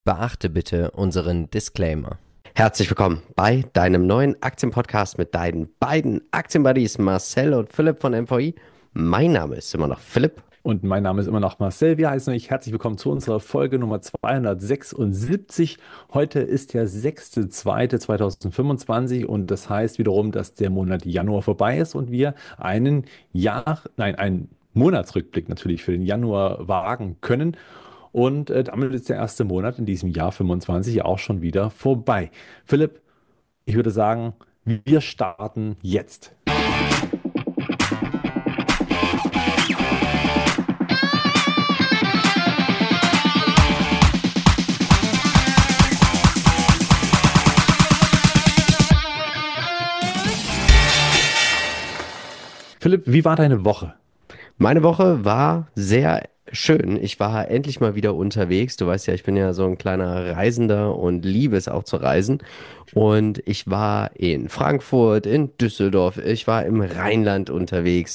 Beachte bitte unseren Disclaimer. Herzlich willkommen bei deinem neuen Aktienpodcast mit deinen beiden Aktienbuddies Marcel und Philipp von MVI. Mein Name ist immer noch Philipp. Und mein Name ist immer noch Marcel. Wir heißen euch herzlich willkommen zu unserer Folge Nummer 276. Heute ist der 6.2.2025 und das heißt wiederum, dass der Monat Januar vorbei ist und wir einen Monatsrückblick natürlich für den Januar wagen können. Und damit ist der erste Monat in diesem Jahr 25 auch schon wieder vorbei. Philipp, ich würde sagen, wir starten jetzt. Philipp, wie war deine Woche? Meine Woche war sehr schön. Ich war endlich mal wieder unterwegs. Du weißt ja, ich bin ja so ein kleiner Reisender und liebe es auch zu reisen. Und ich war in Frankfurt, in Düsseldorf, ich war im Rheinland unterwegs.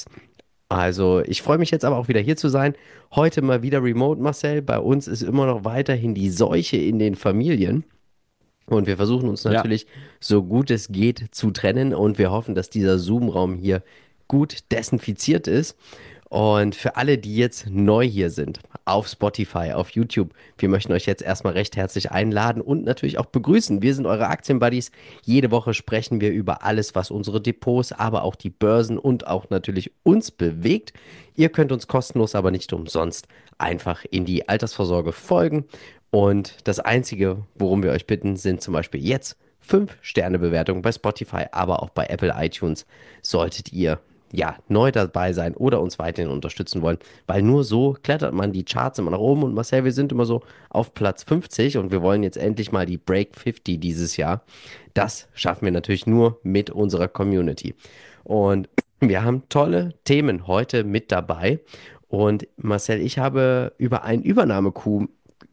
Also, ich freue mich jetzt aber auch wieder hier zu sein. Heute mal wieder remote, Marcel. Bei uns ist immer noch weiterhin die Seuche in den Familien. Und wir versuchen uns Ja. natürlich so gut es geht zu trennen. Und wir hoffen, dass dieser Zoom-Raum hier gut desinfiziert ist. Und für alle, die jetzt neu hier sind, auf Spotify, auf YouTube, wir möchten euch jetzt erstmal recht herzlich einladen und natürlich auch begrüßen. Wir sind eure Aktienbuddies. Jede Woche sprechen wir über alles, was unsere Depots, aber auch die Börsen und auch natürlich uns bewegt. Ihr könnt uns kostenlos, aber nicht umsonst einfach in die Altersvorsorge folgen. Und das Einzige, worum wir euch bitten, sind zum Beispiel jetzt 5-Sterne-Bewertungen bei Spotify, aber auch bei Apple iTunes solltet ihr ja, neu dabei sein oder uns weiterhin unterstützen wollen, weil nur so klettert man die Charts immer nach oben und Marcel, wir sind immer so auf Platz 50 und wir wollen jetzt endlich mal die Break 50 dieses Jahr. Das schaffen wir natürlich nur mit unserer Community. Und wir haben tolle Themen heute mit dabei. Und Marcel, ich habe über einen Übernahme-Coup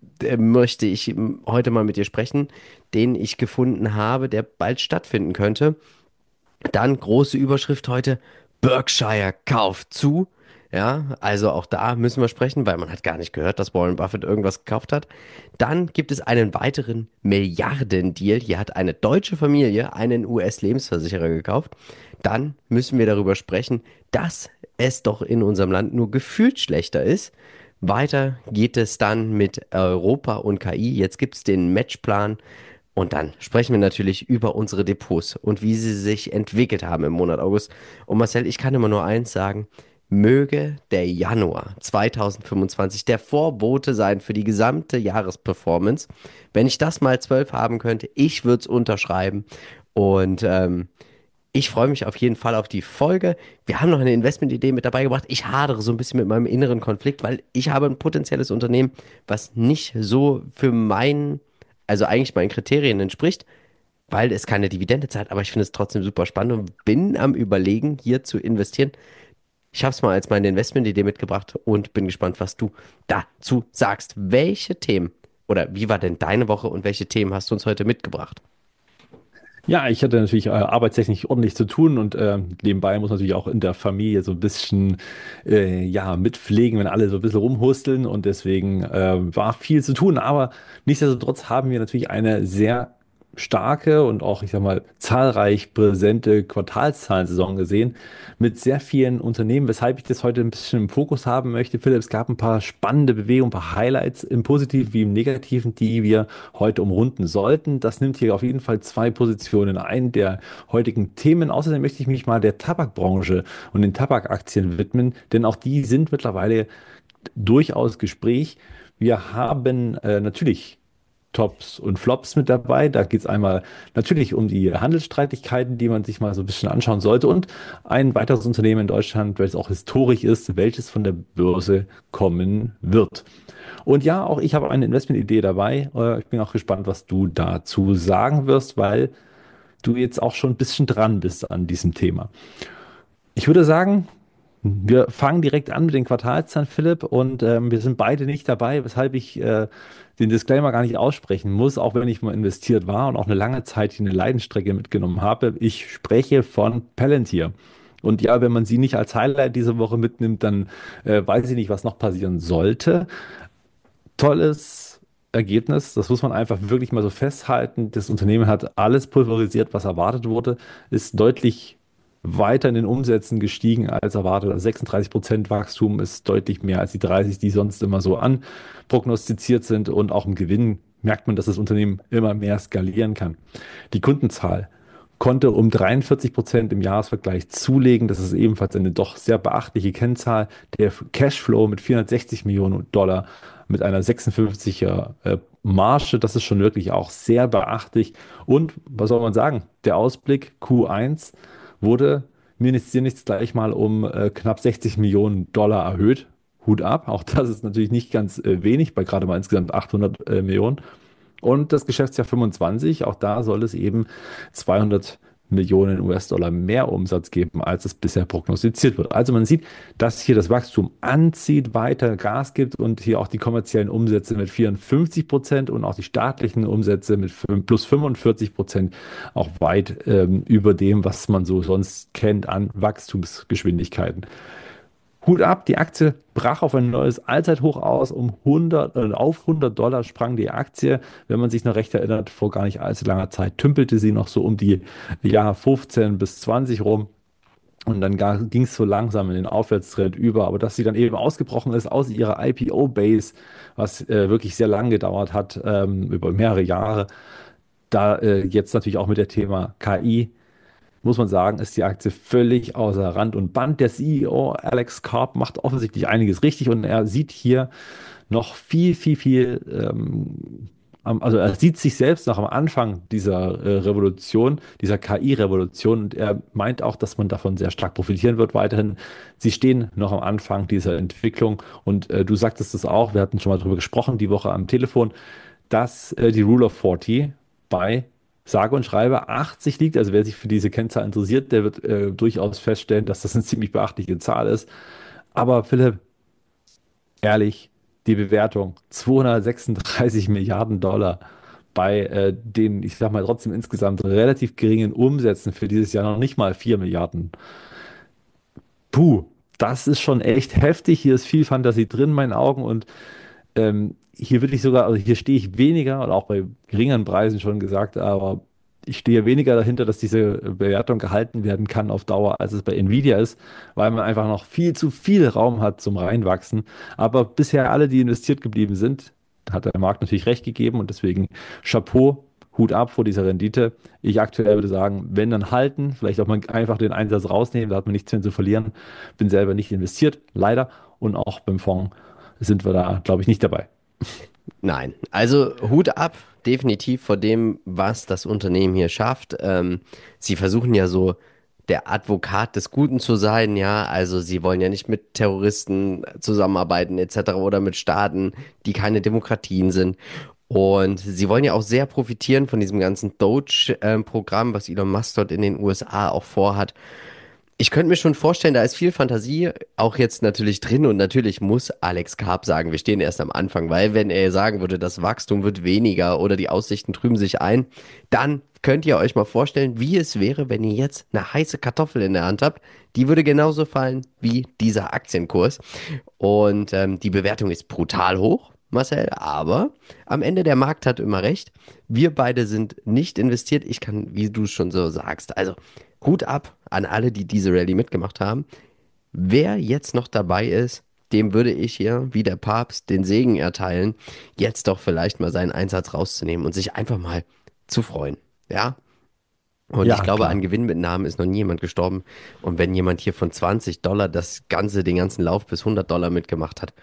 möchte ich heute mal mit dir sprechen, den ich gefunden habe, der bald stattfinden könnte. Dann große Überschrift heute, Berkshire kauft zu. Ja, also auch da müssen wir sprechen, weil man hat gar nicht gehört, dass Warren Buffett irgendwas gekauft hat. Dann gibt es einen weiteren Milliardendeal. Hier hat eine deutsche Familie einen US-Lebensversicherer gekauft. Dann müssen wir darüber sprechen, dass es doch in unserem Land nur gefühlt schlechter ist. Weiter geht es dann mit Europa und KI. Jetzt gibt es den Matchplan und dann sprechen wir natürlich über unsere Depots und wie sie sich entwickelt haben im Monat August. Und Marcel, ich kann immer nur eins sagen, möge der Januar 2025 der Vorbote sein für die gesamte Jahresperformance. Wenn ich das mal 12 haben könnte, ich würde es unterschreiben. Und ich freue mich auf jeden Fall auf die Folge. Wir haben noch eine Investmentidee mit dabei gebracht. Ich hadere so ein bisschen mit meinem inneren Konflikt, weil ich habe ein potenzielles Unternehmen, was nicht so für also eigentlich meinen Kriterien entspricht, weil es keine Dividende zahlt, aber ich finde es trotzdem super spannend und bin am Überlegen, hier zu investieren. Ich habe es mal als meine Investmentidee mitgebracht und bin gespannt, was du dazu sagst. Welche Themen oder wie war denn deine Woche und welche Themen hast du uns heute mitgebracht? Ja, ich hatte natürlich arbeitstechnisch ordentlich zu tun und nebenbei muss natürlich auch in der Familie so ein bisschen ja, mitpflegen, wenn alle so ein bisschen rumhusteln und deswegen war viel zu tun. Aber nichtsdestotrotz haben wir natürlich eine sehr starke und auch, ich sag mal, zahlreich präsente Quartalszahlensaison gesehen mit sehr vielen Unternehmen, weshalb ich das heute ein bisschen im Fokus haben möchte. Philipp, es gab ein paar spannende Bewegungen, ein paar Highlights im Positiven wie im Negativen, die wir heute umrunden sollten. Das nimmt hier auf jeden Fall zwei Positionen ein der heutigen Themen. Außerdem möchte ich mich mal der Tabakbranche und den Tabakaktien widmen, denn auch die sind mittlerweile durchaus Gespräch. Wir haben natürlich Tops und Flops mit dabei. Da geht es einmal natürlich um die Handelsstreitigkeiten, die man sich mal so ein bisschen anschauen sollte. Und ein weiteres Unternehmen in Deutschland, welches auch historisch ist, welches von der Börse kommen wird. Und ja, auch ich habe eine Investmentidee dabei. Ich bin auch gespannt, was du dazu sagen wirst, weil du jetzt auch schon ein bisschen dran bist an diesem Thema. Ich würde sagen, wir fangen direkt an mit den Quartalszahlen, Philipp, und wir sind beide nicht dabei, weshalb ich den Disclaimer gar nicht aussprechen muss, auch wenn ich mal investiert war und auch eine lange Zeit hier eine Leidensstrecke mitgenommen habe. Ich spreche von Palantir. Und ja, wenn man sie nicht als Highlight diese Woche mitnimmt, dann weiß ich nicht, was noch passieren sollte. Tolles Ergebnis. Das muss man einfach wirklich mal so festhalten. Das Unternehmen hat alles pulverisiert, was erwartet wurde, ist deutlich weiter in den Umsätzen gestiegen als erwartet. Also 36% Wachstum ist deutlich mehr als die 30, die sonst immer so anprognostiziert sind. Und auch im Gewinn merkt man, dass das Unternehmen immer mehr skalieren kann. Die Kundenzahl konnte um 43% im Jahresvergleich zulegen. Das ist ebenfalls eine doch sehr beachtliche Kennzahl. Der Cashflow mit 460 Millionen Dollar mit einer 56er Marge, das ist schon wirklich auch sehr beachtlich. Und was soll man sagen? Der Ausblick Q1 wurde mir nichts, dir nichts gleich mal um knapp 60 Millionen Dollar erhöht. Hut ab. Auch das ist natürlich nicht ganz wenig, bei gerade mal insgesamt 800 Millionen. Und das Geschäftsjahr 25, auch da soll es eben 200 Millionen US-Dollar mehr Umsatz geben, als es bisher prognostiziert wird. Also man sieht, dass hier das Wachstum anzieht, weiter Gas gibt und hier auch die kommerziellen Umsätze mit 54% und auch die staatlichen Umsätze mit plus 45% auch weit über dem, was man so sonst kennt an Wachstumsgeschwindigkeiten. Hut ab, die Aktie brach auf ein neues Allzeithoch aus, auf 100 Dollar sprang die Aktie. Wenn man sich noch recht erinnert, vor gar nicht allzu langer Zeit tümpelte sie noch so um die 15 bis 20 rum. Und dann ging es so langsam in den Aufwärtstrend über, aber dass sie dann eben ausgebrochen ist aus ihrer IPO-Base, was wirklich sehr lang gedauert hat, über mehrere Jahre, da jetzt natürlich auch mit dem Thema KI, muss man sagen, ist die Aktie völlig außer Rand und Band. Der CEO Alex Karp macht offensichtlich einiges richtig und er sieht hier noch viel, also er sieht sich selbst noch am Anfang dieser Revolution, dieser KI-Revolution und er meint auch, dass man davon sehr stark profitieren wird weiterhin. Sie stehen noch am Anfang dieser Entwicklung und du sagtest es auch, wir hatten schon mal darüber gesprochen die Woche am Telefon, dass die Rule of 40 bei sage und schreibe 80 liegt. Also wer sich für diese Kennzahl interessiert, der wird durchaus feststellen, dass das eine ziemlich beachtliche Zahl ist. Aber Philipp, ehrlich, die Bewertung 236 Milliarden Dollar bei den, ich sag mal, trotzdem insgesamt relativ geringen Umsätzen für dieses Jahr noch nicht mal 4 Milliarden. Puh, das ist schon echt heftig. Hier ist viel Fantasie drin in meinen Augen und hier würde ich sogar, also hier stehe ich weniger, oder auch bei geringeren Preisen schon gesagt, aber ich stehe weniger dahinter, dass diese Bewertung gehalten werden kann auf Dauer, als es bei Nvidia ist, weil man einfach noch viel zu viel Raum hat zum Reinwachsen. Aber bisher alle, die investiert geblieben sind, hat der Markt natürlich recht gegeben und deswegen Chapeau, Hut ab vor dieser Rendite. Ich aktuell würde sagen, wenn dann halten, vielleicht auch mal einfach den Einsatz rausnehmen, da hat man nichts mehr zu verlieren. Bin selber nicht investiert, leider. Und auch beim Fonds sind wir da, glaube ich, nicht dabei. Nein, also Hut ab, definitiv vor dem, was das Unternehmen hier schafft. Sie versuchen ja so der Advokat des Guten zu sein, ja. Also sie wollen ja nicht mit Terroristen zusammenarbeiten etc. oder mit Staaten, die keine Demokratien sind. Und sie wollen ja auch sehr profitieren von diesem ganzen Doge-Programm, was Elon Musk dort in den USA auch vorhat. Ich könnte mir schon vorstellen, da ist viel Fantasie auch jetzt natürlich drin und natürlich muss Alex Karp sagen, wir stehen erst am Anfang, weil wenn er sagen würde, das Wachstum wird weniger oder die Aussichten trüben sich ein, dann könnt ihr euch mal vorstellen, wie es wäre, wenn ihr jetzt eine heiße Kartoffel in der Hand habt. Die würde genauso fallen wie dieser Aktienkurs. Und die Bewertung ist brutal hoch, Marcel, aber am Ende der Markt hat immer recht. Wir beide sind nicht investiert. Ich kann, wie du schon so sagst, also Hut ab an alle, die diese Rallye mitgemacht haben. Wer jetzt noch dabei ist, dem würde ich hier, wie der Papst, den Segen erteilen, jetzt doch vielleicht mal seinen Einsatz rauszunehmen und sich einfach mal zu freuen. Ja? Und ich Ja, glaube, an klar. Gewinnmitnahmen ist noch nie jemand gestorben. Und wenn jemand hier von 20 Dollar den ganzen Lauf bis 100 Dollar mitgemacht hat,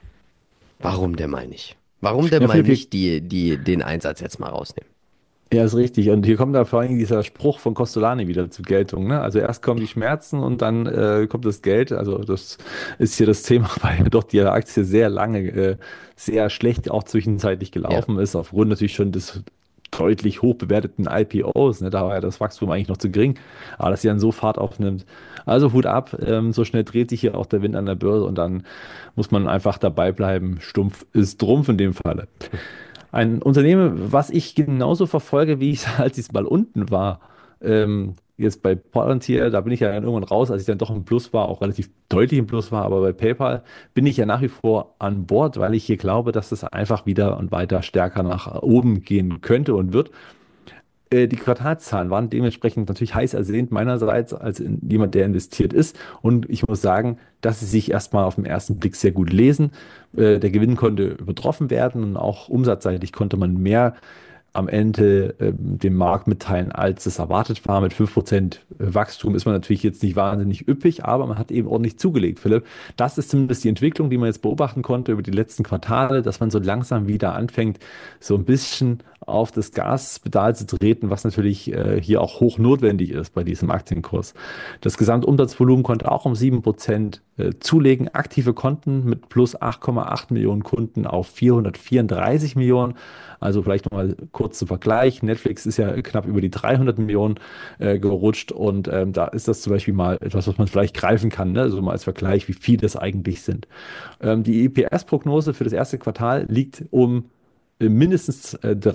warum denn mal nicht? Warum denn Ja, mal Philipp, hier, nicht den Einsatz jetzt mal rausnehmen? ja, ist richtig. Und hier kommt da vor allem dieser Spruch von Costolani wieder zur Geltung. Ne? Also erst kommen die Schmerzen und dann kommt das Geld. Also das ist hier das Thema, weil doch die Aktie sehr lange, sehr schlecht auch zwischenzeitlich Ja. gelaufen ist, aufgrund natürlich schon des deutlich hoch bewerteten IPOs. Ne? Da war ja das Wachstum eigentlich noch zu gering. Aber dass sie dann so Fahrt aufnimmt. Also Hut ab, so schnell dreht sich hier auch der Wind an der Börse und dann muss man einfach dabei bleiben. Stumpf ist Trumpf in dem Falle. Ein Unternehmen, was ich genauso verfolge, wie ich, als ich mal unten war. jetzt bei Palantir, da bin ich ja dann irgendwann raus, als ich dann doch im Plus war, auch relativ deutlich im Plus war, aber bei PayPal bin ich ja nach wie vor an Bord, weil ich hier glaube, dass das einfach wieder und weiter stärker nach oben gehen könnte und wird. Die Quartalszahlen waren dementsprechend natürlich heiß ersehnt meinerseits als jemand, der investiert ist. Und ich muss sagen, dass sie sich erstmal auf den ersten Blick sehr gut lesen. Der Gewinn konnte übertroffen werden und auch umsatzseitig konnte man mehr am Ende dem Markt mitteilen, als es erwartet war. Mit 5% Wachstum ist man natürlich jetzt nicht wahnsinnig üppig, aber man hat eben ordentlich zugelegt, Philipp. Das ist zumindest die Entwicklung, die man jetzt beobachten konnte über die letzten Quartale, dass man so langsam wieder anfängt, so ein bisschen auf das Gaspedal zu treten, was natürlich hier auch hoch notwendig ist bei diesem Aktienkurs. Das Gesamtumsatzvolumen konnte auch um 7% zulegen. Aktive Konten mit plus 8,8 Millionen Kunden auf 434 Millionen. Also vielleicht nochmal kurz zum Vergleich. Netflix ist ja knapp über die 300 Millionen gerutscht und da ist das zum Beispiel mal etwas, was man vielleicht greifen kann, ne? Also mal als Vergleich, wie viel das eigentlich sind. Die EPS-Prognose für das erste Quartal liegt um mindestens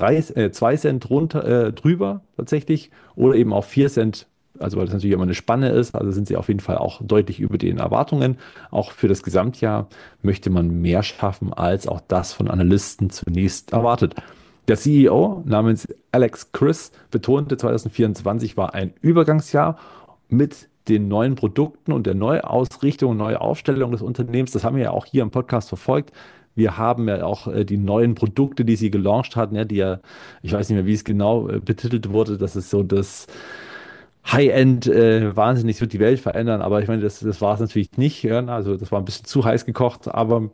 2 Cent drüber tatsächlich oder eben auch 4 Cent, also weil das natürlich immer eine Spanne ist, also sind sie auf jeden Fall auch deutlich über den Erwartungen. Auch für das Gesamtjahr möchte man mehr schaffen, als auch das von Analysten zunächst erwartet. Der CEO namens Alex Chris betonte, 2024 war ein Übergangsjahr mit den neuen Produkten und der Neuausrichtung, Neuaufstellung des Unternehmens. Das haben wir ja auch hier im Podcast verfolgt. Wir haben ja auch die neuen Produkte, die sie gelauncht hat, ne, die ja, ich weiß nicht mehr, wie es genau betitelt wurde, das ist so das High-End, wahnsinnig wird die Welt verändern, aber ich meine, das war es natürlich nicht. Ja? Also das war ein bisschen zu heiß gekocht, aber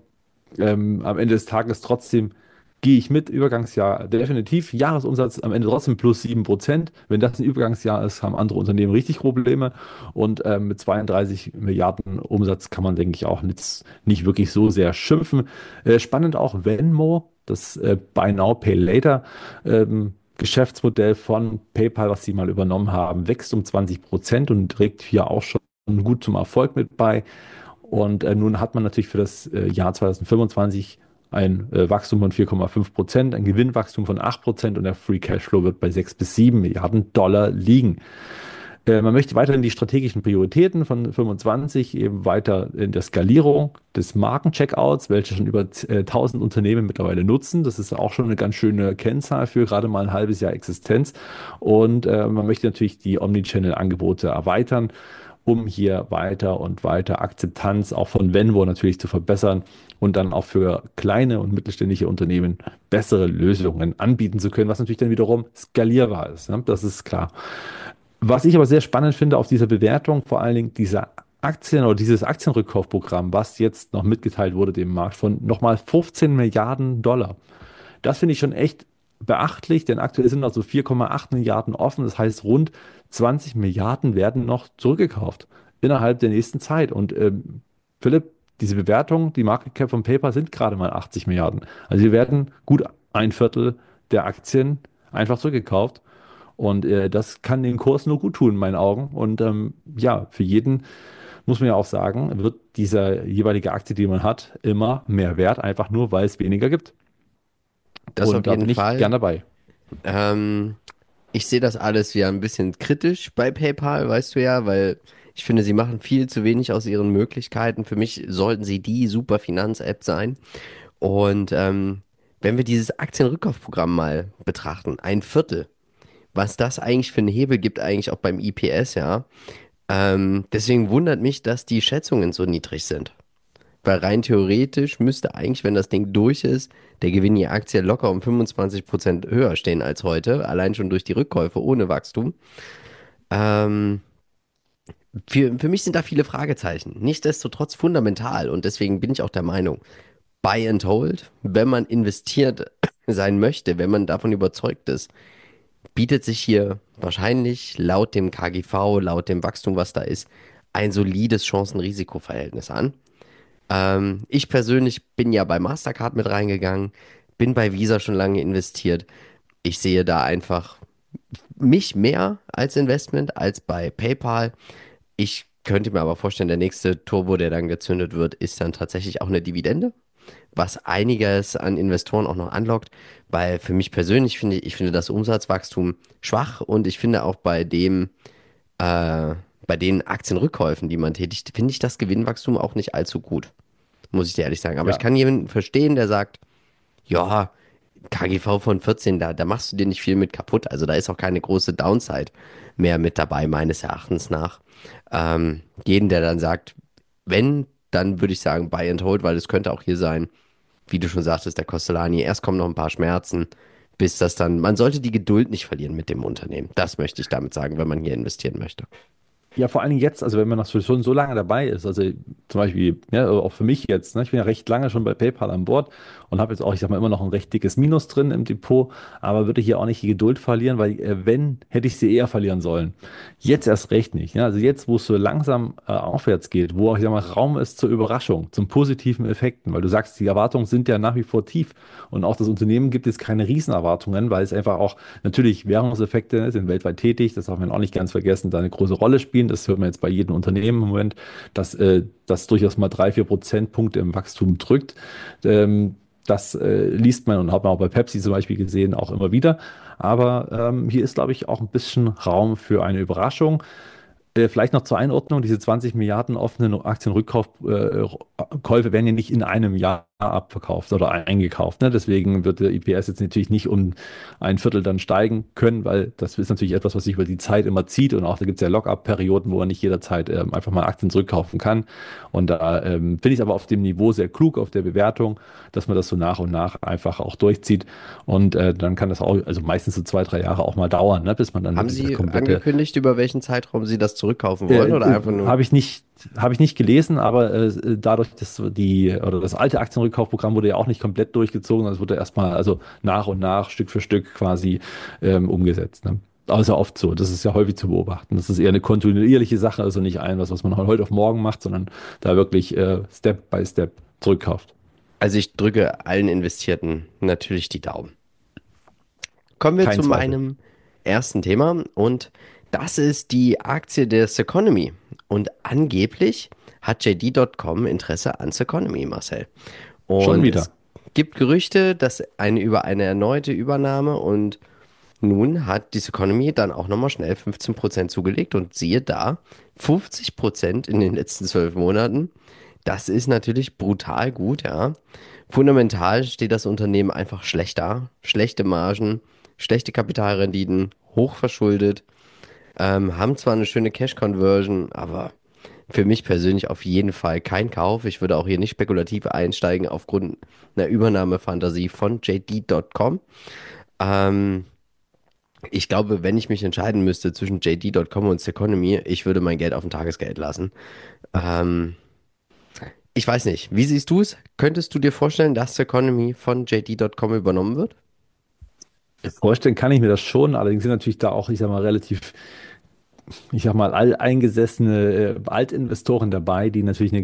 am Ende des Tages trotzdem gehe ich mit. Übergangsjahr definitiv. Jahresumsatz am Ende trotzdem plus 7%. Wenn das ein Übergangsjahr ist, haben andere Unternehmen richtig Probleme. Und mit 32 Milliarden Umsatz kann man, denke ich, auch nicht wirklich so sehr schimpfen. Spannend auch Venmo, das Buy Now, Pay Later. Geschäftsmodell von PayPal, was sie mal übernommen haben, wächst um 20% und trägt hier auch schon gut zum Erfolg mit bei. Und nun hat man natürlich für das Jahr 2025 ein Wachstum von 4,5%, ein Gewinnwachstum von 8% und der Free Cashflow wird bei 6 bis 7 Milliarden Dollar liegen. Man möchte weiterhin die strategischen Prioritäten von 25 eben weiter in der Skalierung des Markencheckouts, welche schon über 1000 Unternehmen mittlerweile nutzen. Das ist auch schon eine ganz schöne Kennzahl für gerade mal ein halbes Jahr Existenz. Und man möchte natürlich die Omnichannel-Angebote erweitern, um hier weiter und weiter Akzeptanz auch von Venmo natürlich zu verbessern und dann auch für kleine und mittelständische Unternehmen bessere Lösungen anbieten zu können, was natürlich dann wiederum skalierbar ist. Ne? Das ist klar. Was ich aber sehr spannend finde auf dieser Bewertung, vor allen Dingen dieser Aktien oder dieses Aktienrückkaufprogramm, was jetzt noch mitgeteilt wurde dem Markt von nochmal 15 Milliarden Dollar. Das finde ich schon echt beachtlich, denn aktuell sind noch so 4,8 Milliarden offen. Das heißt, rund 20 Milliarden werden noch zurückgekauft innerhalb der nächsten Zeit. Und Philipp, diese Bewertung, die Market Cap von PayPal sind gerade mal 80 Milliarden. Also wir werden gut ein Viertel der Aktien einfach zurückgekauft. Und das kann den Kurs nur gut tun, in meinen Augen. Und ja, für jeden muss man ja auch sagen, wird diese jeweilige Aktie, die man hat, immer mehr wert, einfach nur, weil es weniger gibt. Das auf Und da jeden bin ich gern Fall. dabei. Ähm, Ich sehe das alles wieder ein bisschen kritisch bei PayPal, weißt du ja, weil ich finde, sie machen viel zu wenig aus ihren Möglichkeiten. Für mich sollten sie die super Finanz-App sein. Und wenn wir dieses Aktienrückkaufprogramm mal betrachten, ein Viertel, was das eigentlich für einen Hebel gibt, eigentlich auch beim IPS, ja. Deswegen wundert mich, dass die Schätzungen so niedrig sind. Weil rein theoretisch müsste eigentlich, wenn das Ding durch ist, der Gewinn je Aktie locker um 25% höher stehen als heute, allein schon durch die Rückkäufe ohne Wachstum. Ähm, für mich sind da viele Fragezeichen. Nichtsdestotrotz fundamental und deswegen bin ich auch der Meinung, Buy and Hold, wenn man investiert sein möchte, wenn man davon überzeugt ist, bietet sich hier wahrscheinlich laut dem KGV, laut dem Wachstum, was da ist, ein solides Chancen-Risiko-Verhältnis an. Ich persönlich bin ja bei Mastercard mit reingegangen, bin bei Visa schon lange investiert. Ich sehe da einfach mich mehr als Investment als bei PayPal. Ich könnte mir aber vorstellen, der nächste Turbo, der dann gezündet wird, ist dann tatsächlich auch eine Dividende, was einiges an Investoren auch noch anlockt, weil für mich persönlich finde ich finde das Umsatzwachstum schwach und ich finde auch bei dem bei den Aktienrückkäufen, die man tätigt, finde ich das Gewinnwachstum auch nicht allzu gut, muss ich dir ehrlich sagen. Aber ich Ja, kann jemanden verstehen, der sagt, ja, KGV von 14, da machst du dir nicht viel mit kaputt. Also da ist auch keine große Downside mehr mit dabei, meines Erachtens nach. Jeden, der dann sagt, wenn, dann würde ich sagen, Buy and Hold, weil es könnte auch hier sein, wie du schon sagtest, der Costellani, erst kommen noch ein paar Schmerzen, bis das dann, man sollte die Geduld nicht verlieren mit dem Unternehmen. Das möchte ich damit sagen, wenn man hier investieren möchte. ja, vor allen Dingen jetzt, also wenn man noch schon so lange dabei ist, also zum Beispiel, ja, auch für mich jetzt, ne, ich bin ja recht lange schon bei PayPal an Bord und habe jetzt auch, ich sag mal, immer noch ein recht dickes Minus drin im Depot, aber würde hier auch nicht die Geduld verlieren, weil wenn, hätte ich sie eher verlieren sollen. Jetzt erst recht nicht. Ja, also jetzt, wo es so langsam aufwärts geht, wo auch, ich sag mal, Raum ist zur Überraschung, zum positiven Effekten, weil du sagst, die Erwartungen sind ja nach wie vor tief und auch das Unternehmen gibt jetzt keine Riesenerwartungen, weil es einfach auch natürlich Währungseffekte, ne, sind weltweit tätig, das darf man auch nicht ganz vergessen, da eine große Rolle spielen. Das hört man jetzt bei jedem Unternehmen im Moment, dass das durchaus mal 3, 4 Prozentpunkte im Wachstum drückt. Das liest man und hat man auch bei Pepsi zum Beispiel gesehen, auch immer wieder. Aber hier ist, glaube ich, auch ein bisschen Raum für eine Überraschung. Vielleicht noch zur Einordnung, diese 20 Milliarden offenen Aktienrückkäufe werden ja nicht in einem Jahr abverkauft oder eingekauft. Ne? Deswegen wird der IPS jetzt natürlich nicht um ein Viertel dann steigen können, weil das ist natürlich etwas, was sich über die Zeit immer zieht und auch da gibt es ja Lock-up-Perioden, wo man nicht jederzeit einfach mal Aktien zurückkaufen kann. Und da finde ich es aber auf dem Niveau sehr klug, auf der Bewertung, dass man das so nach und nach einfach auch durchzieht. Und dann kann das auch, also meistens so 2, 3 Jahre auch mal dauern, ne? Bis man dann Haben wirklich das Sie komplette angekündigt, über welchen Zeitraum Sie das zurückkaufen wollen oder einfach nur? habe ich nicht gelesen, aber dadurch, dass das alte Aktienrückkaufprogramm wurde ja auch nicht komplett durchgezogen, das wurde erstmal also nach und nach, Stück für Stück quasi umgesetzt. Ne? Aber ist ja oft so, das ist ja häufig zu beobachten. Das ist eher eine kontinuierliche Sache, also nicht was man heute auf morgen macht, sondern da wirklich Step by Step zurückkauft. Also ich drücke allen Investierten natürlich die Daumen. Kommen wir Kein zu Zweifel. meinem ersten Thema und das ist die Aktie der Seconomy. Und angeblich hat JD.com Interesse an Seconomy, Marcel. Schon Und wieder. es gibt Gerüchte, dass über eine erneute Übernahme und nun hat die Seconomy dann auch nochmal schnell 15% zugelegt und siehe da, 50% in den letzten 12 Monaten. Das ist natürlich brutal gut, ja. Fundamental steht das Unternehmen einfach schlecht da. Schlechte Margen, schlechte Kapitalrenditen, hochverschuldet, haben zwar eine schöne Cash-Conversion, aber für mich persönlich auf jeden Fall kein Kauf. Ich würde auch hier nicht spekulativ einsteigen aufgrund einer Übernahmefantasie von JD.com. Ähm, Ich glaube, wenn ich mich entscheiden müsste zwischen JD.com und Seconomy, ich würde mein Geld auf dem Tagesgeld lassen. Ähm, Ich weiß nicht. Wie siehst du es? Könntest du dir vorstellen, dass Seconomy von JD.com übernommen wird? Vorstellen kann ich mir das schon, allerdings sind natürlich da auch, ich sag mal, relativ, ich sag mal, alteingesessene Altinvestoren dabei, die natürlich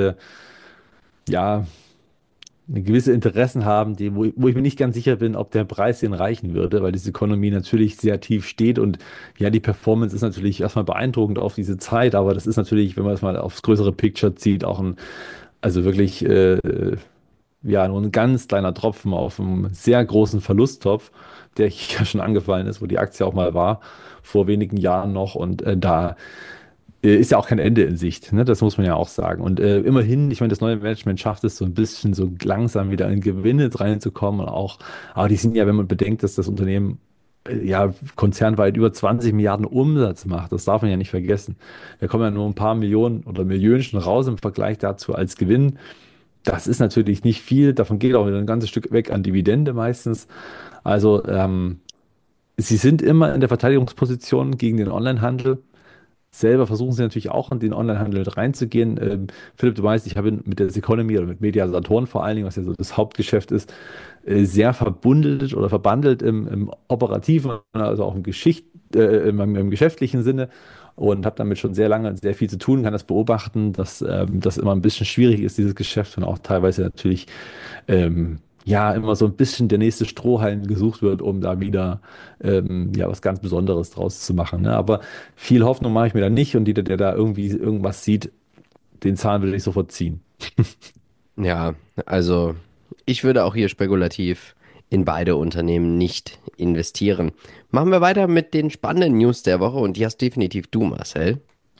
ja, eine gewisse Interessen haben, wo ich mir nicht ganz sicher bin, ob der Preis den reichen würde, weil diese Ökonomie natürlich sehr tief steht und ja, die Performance ist natürlich erstmal beeindruckend auf diese Zeit, aber das ist natürlich, wenn man es mal aufs größere Picture zieht, auch also wirklich, ja, nur ein ganz kleiner Tropfen auf einem sehr großen Verlusttopf, der hier ja schon angefallen ist, wo die Aktie auch mal war, vor wenigen Jahren noch und da ist ja auch kein Ende in Sicht, ne? Das muss man ja auch sagen. Und immerhin, ich meine, das neue Management schafft es so ein bisschen so langsam wieder in Gewinne reinzukommen. Und auch, aber die sind ja, wenn man bedenkt, dass das Unternehmen ja konzernweit über 20 Milliarden Umsatz macht, das darf man ja nicht vergessen. Da kommen ja nur ein paar Millionen oder Millionchen raus im Vergleich dazu als Gewinn. Das ist natürlich nicht viel, davon geht auch wieder ein ganzes Stück weg an Dividende meistens. Also sie sind immer in der Verteidigungsposition gegen den Onlinehandel. Selber versuchen sie natürlich auch in den Onlinehandel mit reinzugehen. Philipp, du weißt, ich habe mit der Seconomy oder mit Media Saturn vor allen Dingen, was ja so das Hauptgeschäft ist, sehr verbundelt oder verbandelt im operativen, also auch im geschäftlichen Sinne und habe damit schon sehr lange sehr viel zu tun, kann das beobachten, dass das immer ein bisschen schwierig ist, dieses Geschäft und auch teilweise natürlich ja immer so ein bisschen der nächste Strohhalm gesucht wird, um da wieder ja was ganz Besonderes draus zu machen. Ne? Aber viel Hoffnung mache ich mir da nicht und jeder, der da irgendwie irgendwas sieht, den Zahn will ich sofort ziehen. Ja, also ich würde auch hier spekulativ in beide Unternehmen nicht investieren. Machen wir weiter mit den spannenden News der Woche und die hast definitiv du, Marcel.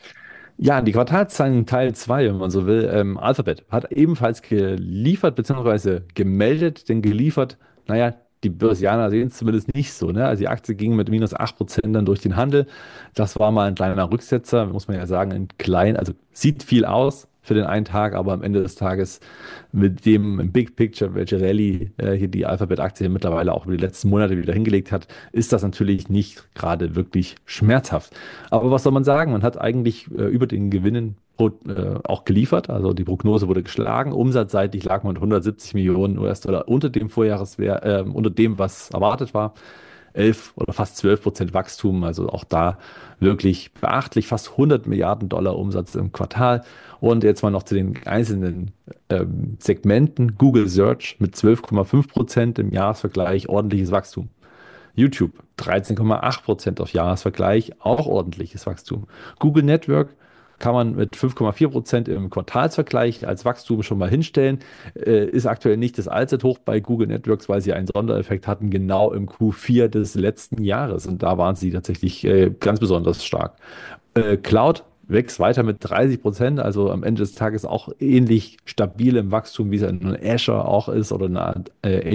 Ja, die Quartalszahlen Teil 2, wenn man so will. Alphabet hat ebenfalls geliefert bzw. gemeldet, denn geliefert, naja, die Börsianer sehen es zumindest nicht so. Ne? Also die Aktie ging mit minus 8% dann durch den Handel. Das war mal ein kleiner Rücksetzer, muss man ja sagen, ein klein, also sieht viel aus für den einen Tag, aber am Ende des Tages mit dem im Big Picture, welche Rallye hier die Alphabet-Aktie mittlerweile auch über die letzten Monate wieder hingelegt hat, ist das natürlich nicht gerade wirklich schmerzhaft. Aber was soll man sagen? Man hat eigentlich über den Gewinnen auch geliefert. Also die Prognose wurde geschlagen. Umsatzseitig lag man mit 170 Millionen US-Dollar unter dem Vorjahreswert, unter dem, was erwartet war. 11 oder fast 12% Wachstum, also auch da wirklich beachtlich, fast 100 Milliarden Dollar Umsatz im Quartal. Und jetzt mal noch zu den einzelnen Segmenten. Google Search mit 12,5% im Jahresvergleich, ordentliches Wachstum. YouTube 13,8% auf Jahresvergleich, auch ordentliches Wachstum. Google Network kann man mit 5,4% im Quartalsvergleich als Wachstum schon mal hinstellen. Ist aktuell nicht das Allzeithoch bei Google Networks, weil sie einen Sondereffekt hatten, genau im Q4 des letzten Jahres. Und da waren sie tatsächlich ganz besonders stark. Cloud wächst weiter mit 30%, also am Ende des Tages auch ähnlich stabil im Wachstum, wie es in Azure auch ist oder eine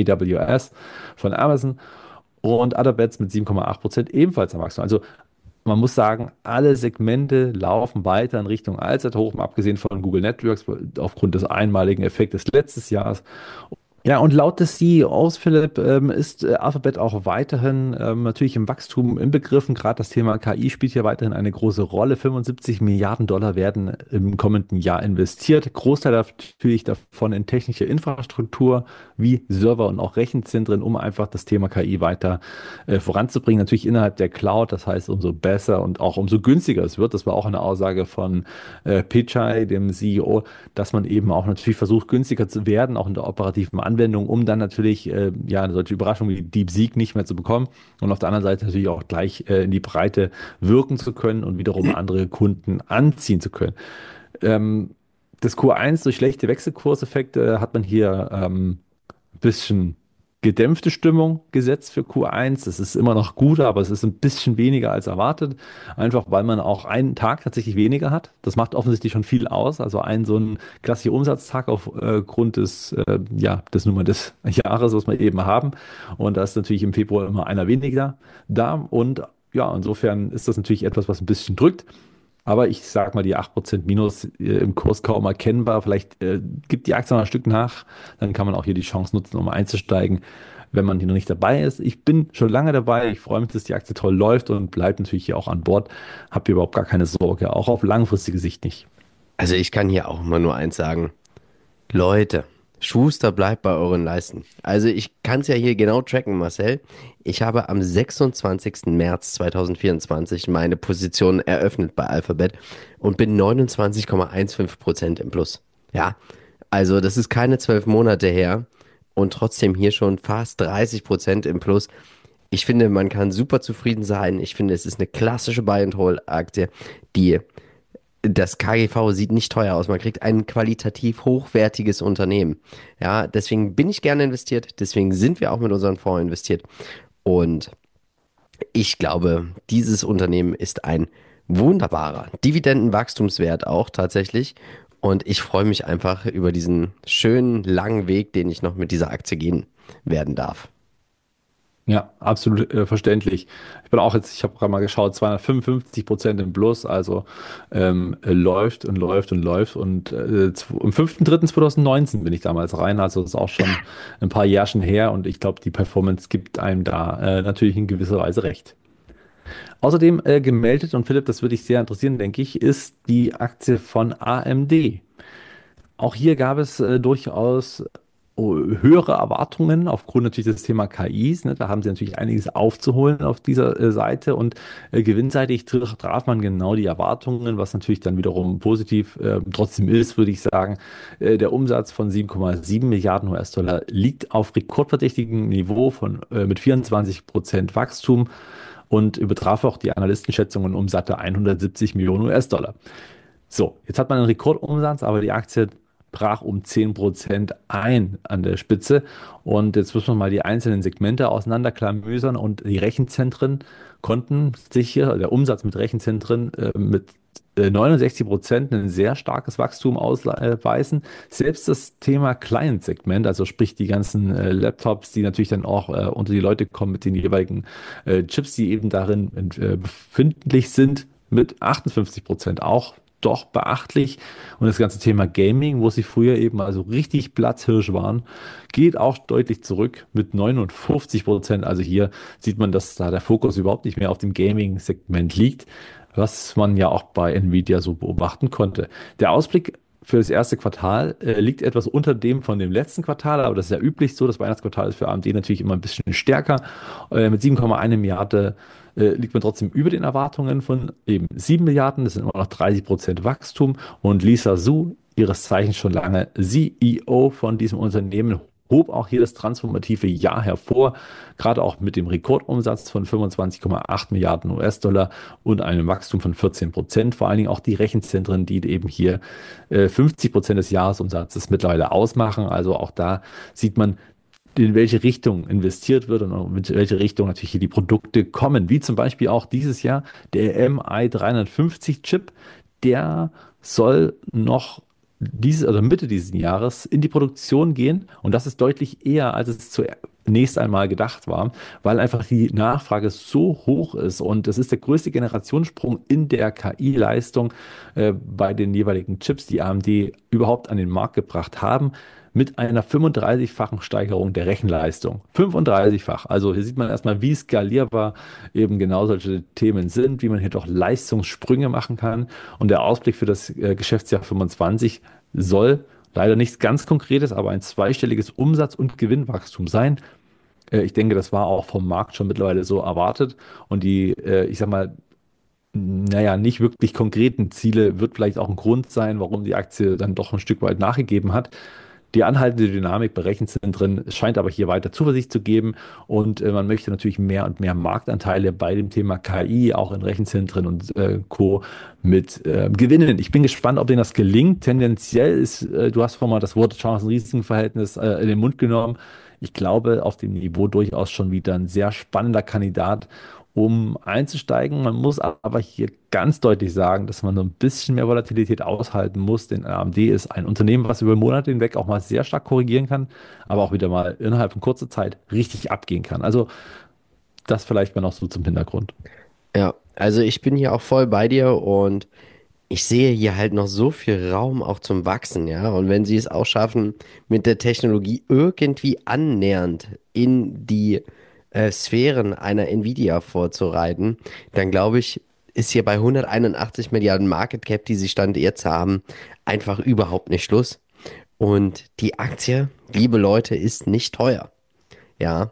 AWS von Amazon. Und Other Bets mit 7,8% ebenfalls am Wachstum. Also man muss sagen, alle Segmente laufen weiter in Richtung Allzeithoch, mal abgesehen von Google Networks aufgrund des einmaligen Effektes letztes Jahres. Ja, und laut des CEOs, Philipp, ist Alphabet auch weiterhin natürlich im Wachstum inbegriffen. Gerade das Thema KI spielt hier weiterhin eine große Rolle. 75 Milliarden Dollar werden im kommenden Jahr investiert. Großteil natürlich davon in technische Infrastruktur wie Server und auch Rechenzentren, um einfach das Thema KI weiter voranzubringen. Natürlich innerhalb der Cloud, das heißt, umso besser und auch umso günstiger es wird. Das war auch eine Aussage von Pichai, dem CEO, dass man eben auch natürlich versucht, günstiger zu werden, auch in der operativen Anwendung, um dann natürlich ja, solche Überraschungen wie DeepSeek nicht mehr zu bekommen und auf der anderen Seite natürlich auch gleich in die Breite wirken zu können und wiederum andere Kunden anziehen zu können. Das Q1 durch schlechte Wechselkurseffekte hat man hier bisschen gedämpfte Stimmung gesetzt für Q1. Es ist immer noch gut, aber es ist ein bisschen weniger als erwartet. Einfach weil man auch einen Tag tatsächlich weniger hat. Das macht offensichtlich schon viel aus. Also ein so ein klassischer Umsatztag aufgrund ja, des Nummer des Jahres, was wir eben haben. Und da ist natürlich im Februar immer einer weniger da. Und ja, insofern ist das natürlich etwas, was ein bisschen drückt. Aber ich sag mal, die 8% Minus im Kurs kaum erkennbar. Vielleicht gibt die Aktie noch ein Stück nach. Dann kann man auch hier die Chance nutzen, um einzusteigen, wenn man hier noch nicht dabei ist. Ich bin schon lange dabei. Ich freue mich, dass die Aktie toll läuft und bleibe natürlich hier auch an Bord. Habe hier überhaupt gar keine Sorge, auch auf langfristige Sicht nicht. Also ich kann hier auch immer nur eins sagen. Leute, Schuster bleibt bei euren Leisten. Also ich kann es ja hier genau tracken, Marcel. Ich habe am 26. März 2024 meine Position eröffnet bei Alphabet und bin 29,15% im Plus. Ja, also das ist keine 12 Monate her und trotzdem hier schon fast 30% im Plus. Ich finde, man kann super zufrieden sein. Ich finde, es ist eine klassische Buy-and-Hold-Aktie, die das KGV sieht nicht teuer aus. Man kriegt ein qualitativ hochwertiges Unternehmen. Ja, deswegen bin ich gerne investiert. Deswegen sind wir auch mit unserem Fonds investiert. Und ich glaube, dieses Unternehmen ist ein wunderbarer Dividendenwachstumswert auch tatsächlich. Und ich freue mich einfach über diesen schönen, langen Weg, den ich noch mit dieser Aktie gehen werden darf. Ja, absolut verständlich. Ich bin auch jetzt, ich habe gerade mal geschaut, 255% im Plus, also läuft und läuft und läuft. Und am 5.3.2019 bin ich damals rein, also das ist auch schon ein paar Jährchen her und ich glaube, die Performance gibt einem da natürlich in gewisser Weise recht. Außerdem gemeldet, und Philipp, das würde dich sehr interessieren, denke ich, ist die Aktie von AMD. Auch hier gab es durchaus höhere Erwartungen aufgrund natürlich des Thema KIs. Ne? Da haben sie natürlich einiges aufzuholen auf dieser Seite und gewinnseitig traf man genau die Erwartungen, was natürlich dann wiederum positiv trotzdem ist, würde ich sagen. Der Umsatz von 7,7 Milliarden US-Dollar liegt auf rekordverdächtigem Niveau mit 24% Wachstum und übertraf auch die Analystenschätzungen um satte 170 Millionen US-Dollar. So, jetzt hat man einen Rekordumsatz, aber die Aktie brach um 10% ein an der Spitze. Und jetzt müssen wir mal die einzelnen Segmente auseinanderklamüsern und die Rechenzentren konnten sich hier, der Umsatz mit Rechenzentren mit 69% ein sehr starkes Wachstum ausweisen. Selbst das Thema Client-Segment, also sprich die ganzen Laptops, die natürlich dann auch unter die Leute kommen mit den jeweiligen Chips, die eben darin befindlich sind, mit 58% auch doch beachtlich. Und das ganze Thema Gaming, wo sie früher eben also richtig Platzhirsch waren, geht auch deutlich zurück mit 59%. Also hier sieht man, dass da der Fokus überhaupt nicht mehr auf dem Gaming-Segment liegt, was man ja auch bei Nvidia so beobachten konnte. Der Ausblick für das erste Quartal liegt etwas unter dem von dem letzten Quartal, aber das ist ja üblich so. Das Weihnachtsquartal ist für AMD natürlich immer ein bisschen stärker. Mit 7,1 Milliarden liegt man trotzdem über den Erwartungen von eben 7 Milliarden. Das sind immer noch 30% Wachstum. Und Lisa Su, ihres Zeichens schon lange CEO von diesem Unternehmen, hob auch hier das transformative Jahr hervor, gerade auch mit dem Rekordumsatz von 25,8 Milliarden US-Dollar und einem Wachstum von 14%. Vor allen Dingen auch die Rechenzentren, die eben hier 50% des Jahresumsatzes mittlerweile ausmachen. Also auch da sieht man, in welche Richtung investiert wird und in welche Richtung natürlich hier die Produkte kommen. Wie zum Beispiel auch dieses Jahr der MI 350 Chip, der soll noch also Mitte dieses Jahres in die Produktion gehen. Und das ist deutlich eher, als es zunächst einmal gedacht war, weil einfach die Nachfrage so hoch ist. Und es ist der größte Generationssprung in der KI-Leistung bei den jeweiligen Chips, die AMD überhaupt an den Markt gebracht haben, mit einer 35-fachen Steigerung der Rechenleistung. 35-fach. Also hier sieht man erstmal, wie skalierbar eben genau solche Themen sind, wie man hier doch Leistungssprünge machen kann. Und der Ausblick für das Geschäftsjahr 25 soll leider nichts ganz Konkretes, aber ein zweistelliges Umsatz- und Gewinnwachstum sein. Ich denke, das war auch vom Markt schon mittlerweile so erwartet. Und die, ich sag mal, naja, nicht wirklich konkreten Ziele wird vielleicht auch ein Grund sein, warum die Aktie dann doch ein Stück weit nachgegeben hat. Die anhaltende Dynamik bei Rechenzentren scheint aber hier weiter Zuversicht zu geben und man möchte natürlich mehr und mehr Marktanteile bei dem Thema KI, auch in Rechenzentren und Co. mit gewinnen. Ich bin gespannt, ob denen das gelingt. Tendenziell ist, du hast vorhin mal das Wort Chancen-Risiken-Verhältnis in den Mund genommen. Ich glaube, auf dem Niveau durchaus schon wieder ein sehr spannender Kandidat, um einzusteigen. Man muss aber hier ganz deutlich sagen, dass man so ein bisschen mehr Volatilität aushalten muss, denn AMD ist ein Unternehmen, was über Monate hinweg auch mal sehr stark korrigieren kann, aber auch wieder mal innerhalb von kurzer Zeit richtig abgehen kann. Also das vielleicht mal noch so zum Hintergrund. Ja, also ich bin hier auch voll bei dir und ich sehe hier halt noch so viel Raum auch zum Wachsen, ja. Und wenn sie es auch schaffen, mit der Technologie irgendwie annähernd in die Sphären einer Nvidia vorzureiten, dann glaube ich, ist hier bei 181 Milliarden Market Cap, die sie Stand jetzt haben, einfach überhaupt nicht Schluss. Und die Aktie, liebe Leute, ist nicht teuer, ja.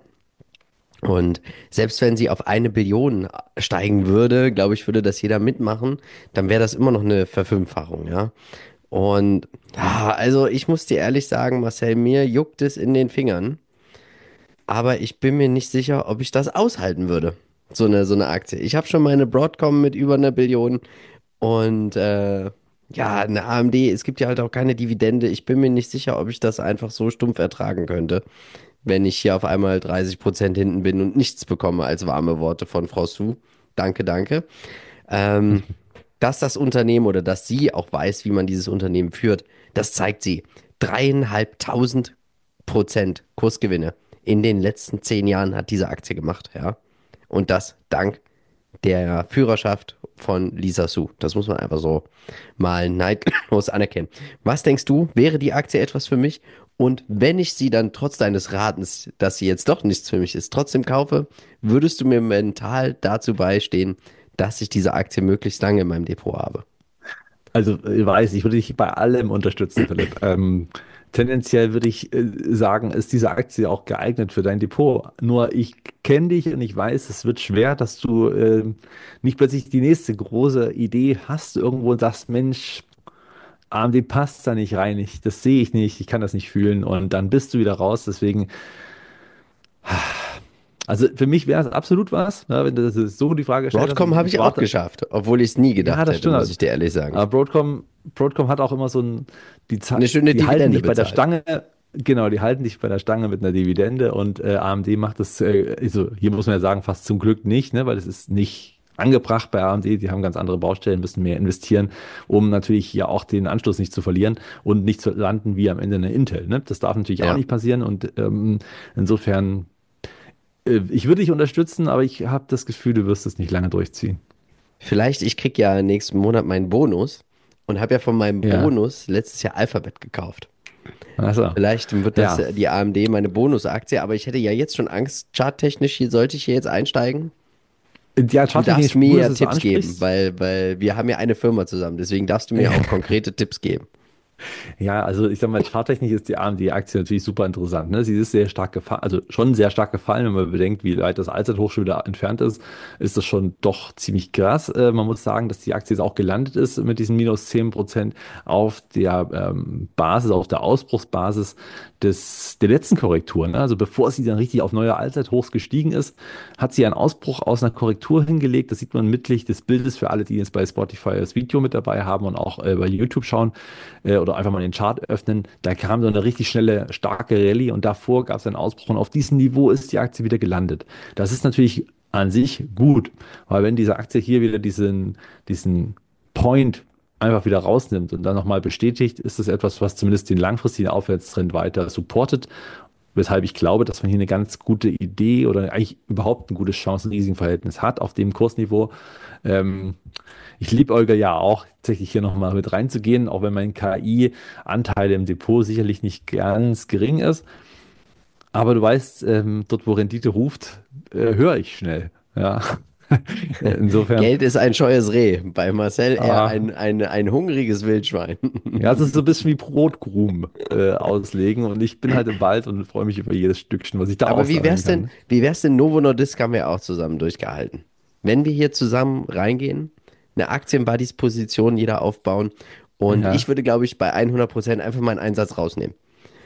Und selbst wenn sie auf 1 Billion steigen würde, glaube ich, würde das jeder mitmachen, dann wäre das immer noch eine Verfünffachung, ja. Und also ich muss dir ehrlich sagen, Marcel, mir juckt es in den Fingern, aber ich bin mir nicht sicher, ob ich das aushalten würde. So eine Aktie. Ich habe schon meine Broadcom mit über 1 Billion und ja, eine AMD, es gibt ja halt auch keine Dividende. Ich bin mir nicht sicher, ob ich das einfach so stumpf ertragen könnte, wenn ich hier auf einmal 30% hinten bin und nichts bekomme als warme Worte von Frau Su. Danke, danke. Ähm, dass das Unternehmen oder dass sie auch weiß, wie man dieses Unternehmen führt, das zeigt sie. 3.500% Kursgewinne in den letzten 10 Jahren hat diese Aktie gemacht, ja. Und das dank der Führerschaft von Lisa Su. Das muss man einfach so mal neidlos anerkennen. Was denkst du, wäre die Aktie etwas für mich? Und wenn ich sie dann trotz deines Ratens, dass sie jetzt doch nichts für mich ist, trotzdem kaufe, würdest du mir mental dazu beistehen, dass ich diese Aktie möglichst lange in meinem Depot habe? Also, ich weiß, ich würde dich bei allem unterstützen, Philipp. Tendenziell würde ich sagen, ist diese Aktie auch geeignet für dein Depot. Nur ich kenne dich und ich weiß, es wird schwer, dass du nicht plötzlich die nächste große Idee hast irgendwo und sagst, Mensch, AMD passt da nicht rein, das sehe ich nicht, ich kann das nicht fühlen und dann bist du wieder raus. Deswegen Also für mich wäre es absolut was, ja, wenn du das so die Frage gestellt hast. Broadcom habe ich auch Warte. geschafft, obwohl ich es nie Ja, gedacht das hätte, stimmt. muss ich dir ehrlich sagen. Aber Broadcom hat auch immer so ein, Eine schöne die halten Dividende dich bei der bezahlt. Stange, genau, die halten dich bei der Stange mit einer Dividende und AMD macht das, also hier muss man ja sagen, fast zum Glück nicht, ne, weil es ist nicht angebracht bei AMD, die haben ganz andere Baustellen, müssen mehr investieren, um natürlich ja auch den Anschluss nicht zu verlieren und nicht zu landen wie am Ende eine Intel, ne? Das darf natürlich auch Ja. nicht passieren und insofern, ich würde dich unterstützen, aber ich habe das Gefühl, du wirst es nicht lange durchziehen. Vielleicht, ich krieg ja nächsten Monat meinen Bonus und habe ja von meinem Ja, Bonus letztes Jahr Alphabet gekauft. also, Vielleicht wird das ja. die AMD meine Bonusaktie, aber ich hätte ja jetzt schon Angst, charttechnisch, hier sollte ich hier jetzt einsteigen. Ja, Du darfst charttechnisch mir gut, ja dass du es so Tipps geben, ansprichst. weil wir haben ja eine Firma zusammen, deswegen darfst du mir auch konkrete Tipps geben. Ja, also ich sag mal, charttechnisch ist die AMD-Aktie natürlich super interessant. Ne? Sie ist sehr stark gefallen, also schon sehr stark gefallen, wenn man bedenkt, wie weit das Allzeithoch schon wieder entfernt ist, ist das schon doch ziemlich krass. Man muss sagen, dass die Aktie jetzt auch gelandet ist mit diesen minus 10% auf der Basis, auf der Ausbruchsbasis der letzten Korrektur. Ne? Also bevor sie dann richtig auf neue Allzeithochs gestiegen ist, hat sie einen Ausbruch aus einer Korrektur hingelegt. Das sieht man mittlich des Bildes für alle, die jetzt bei Spotify das Video mit dabei haben und auch bei YouTube schauen oder einfach mal den Chart öffnen. Da kam so eine richtig schnelle, starke Rallye und davor gab es einen Ausbruch und auf diesem Niveau ist die Aktie wieder gelandet. Das ist natürlich an sich gut, weil wenn diese Aktie hier wieder diesen Point einfach wieder rausnimmt und dann nochmal bestätigt, ist das etwas, was zumindest den langfristigen Aufwärtstrend weiter supportet. Weshalb ich glaube, dass man hier eine ganz gute Idee oder eigentlich überhaupt ein gutes Chancen-Risiken-Verhältnis hat auf dem Kursniveau. Ähm, Ich liebäugle ja auch, tatsächlich hier nochmal mit reinzugehen, auch wenn mein KI-Anteil im Depot sicherlich nicht ganz gering ist. Aber du weißt, dort, wo Rendite ruft, höre ich schnell. Ja, insofern, Geld ist ein scheues Reh, bei Marcel eher ah, ein hungriges Wildschwein. ja, es ist so ein bisschen wie Brotkrumen auslegen und ich bin halt im Wald und freue mich über jedes Stückchen, was ich da Aber aussammeln kann. wie wär's denn, Novo Nordisk haben wir auch zusammen durchgehalten. Wenn wir hier zusammen reingehen, eine Aktienbuddies-Position jeder aufbauen und ich Ja, würde, glaube ich, bei 100% einfach meinen Einsatz rausnehmen.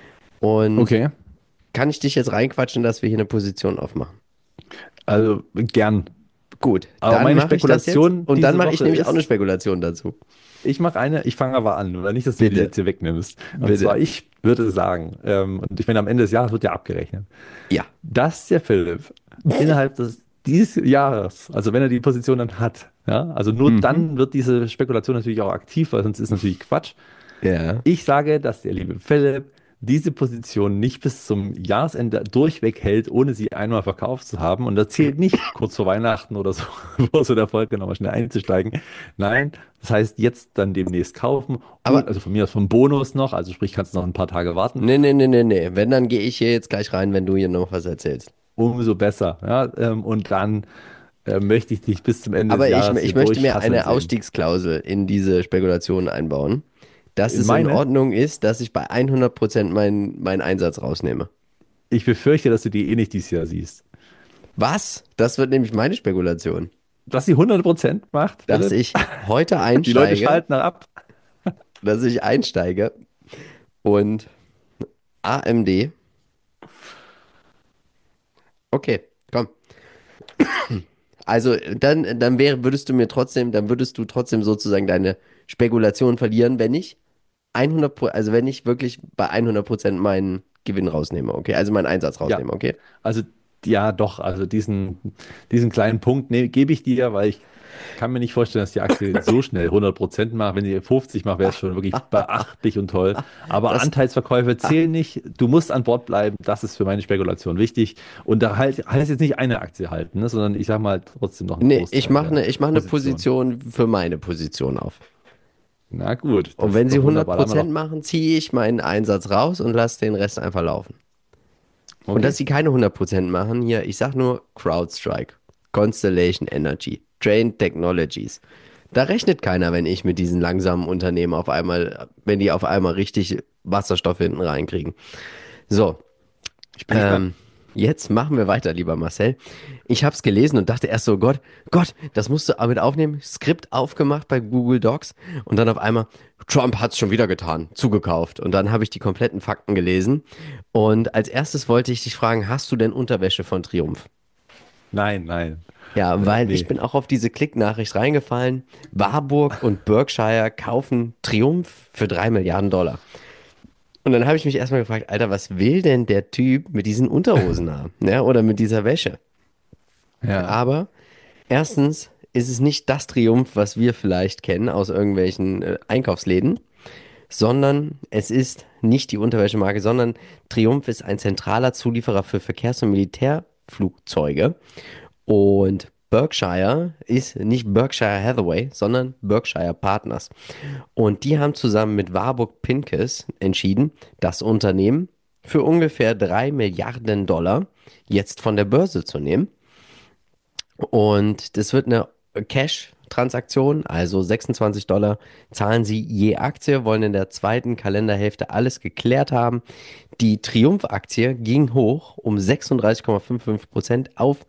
Und okay. kann ich dich jetzt reinquatschen, dass wir hier eine Position aufmachen? Also gern. Gut, Aber dann meine mache ich das jetzt Spekulation und dann diese mache ich Woche nämlich auch eine ist, Spekulation dazu. ich fange aber an, oder nicht, dass du mir die Bitte, jetzt hier wegnimmst. Und zwar, bitte. ich würde sagen, und ich meine, am Ende des Jahres wird ja abgerechnet, Ja. dass der Philipp innerhalb dieses Jahres, also wenn er die Position dann hat, ja, also nur Mhm. dann wird diese Spekulation natürlich auch aktiv, weil sonst ist natürlich Quatsch. Ja. Ich sage, dass der liebe Philipp diese Position nicht bis zum Jahresende durchweg hält, ohne sie einmal verkauft zu haben. Und das zählt nicht kurz vor Weihnachten oder so, wo so der Erfolg nochmal schnell einzusteigen. Nein, das heißt jetzt dann demnächst kaufen und Aber also von mir aus vom Bonus noch, also sprich, kannst du noch ein paar Tage warten. nee. Wenn, dann gehe ich hier jetzt gleich rein, wenn du hier noch was erzählst. Umso besser. Ja, und dann möchte ich dich bis zum Ende des Aber Jahres hier ich möchte mir durchhasseln eine sehen. Ausstiegsklausel in diese Spekulation einbauen, dass In es in meine, Ordnung ist, dass ich bei 100% meinen Einsatz rausnehme. ich befürchte, dass du die eh nicht dieses Jahr siehst. Was? Das wird nämlich meine Spekulation. Dass sie 100% macht, Dass Philipp. ich heute Die Leute einsteige, schalten ab. dass ich einsteige und AMD, okay, komm. Also dann würdest du trotzdem sozusagen deine Spekulation verlieren, wenn ich 100%, also wenn ich wirklich bei 100% meinen Gewinn rausnehme, okay? Also meinen Einsatz Ja, rausnehme, okay? also ja, doch, also diesen kleinen Punkt gebe ich dir, weil ich kann mir nicht vorstellen, dass die Aktie so schnell 100% macht. Wenn sie 50 macht, wäre es schon wirklich beachtlich und toll. Aber Das, Anteilsverkäufe zählen nicht. Du musst an Bord bleiben. Das ist für meine Spekulation wichtig. Und da heißt jetzt nicht eine Aktie halten, ne, sondern ich sage mal trotzdem noch einen nee, Großteil der ich mach eine Position. Position für meine Position auf. Na gut, Und das wenn ist sie doch hundert wunderbar. Da haben wir Prozent doch, machen, ziehe ich meinen Einsatz raus und lasse den Rest einfach laufen. Und dass okay. sie keine 100% machen, hier, ich sag nur CrowdStrike, Constellation Energy, Train Technologies. Da rechnet keiner, wenn ich mit diesen langsamen Unternehmen auf einmal, wenn die auf einmal richtig Wasserstoff hinten reinkriegen. So, Ich bin gespannt. ähm, jetzt machen wir weiter, lieber Marcel. Ich habe es gelesen und dachte erst so, Gott, das musst du mit aufnehmen. Skript aufgemacht bei Google Docs und dann auf einmal, Trump hat es schon wieder getan, zugekauft. Und dann habe ich die kompletten Fakten gelesen. Und als erstes wollte ich dich fragen, hast du denn Unterwäsche von Triumph? Nein, nein. Ja, weil ich Nee. bin auch auf diese Klicknachricht reingefallen. Warburg und Berkshire kaufen Triumph für 3 Milliarden Dollar. Und dann habe ich mich erstmal gefragt, Alter, was will denn der Typ mit diesen Unterhosen haben? Ja, oder mit dieser Wäsche? Ja. Aber erstens ist es nicht das Triumph, was wir vielleicht kennen aus irgendwelchen Einkaufsläden, sondern es ist nicht die Unterwäschemarke, sondern Triumph ist ein zentraler Zulieferer für Verkehrs- und Militärflugzeuge. Und Berkshire ist nicht Berkshire Hathaway, sondern Berkshire Partners. Und die haben zusammen mit Warburg Pincus entschieden, das Unternehmen für ungefähr 3 Milliarden Dollar jetzt von der Börse zu nehmen. Und das wird eine Cash-Transaktion, also 26 Dollar zahlen sie je Aktie, wollen in der zweiten Kalenderhälfte alles geklärt haben. Die Triumph-Aktie ging hoch um 36,55% auf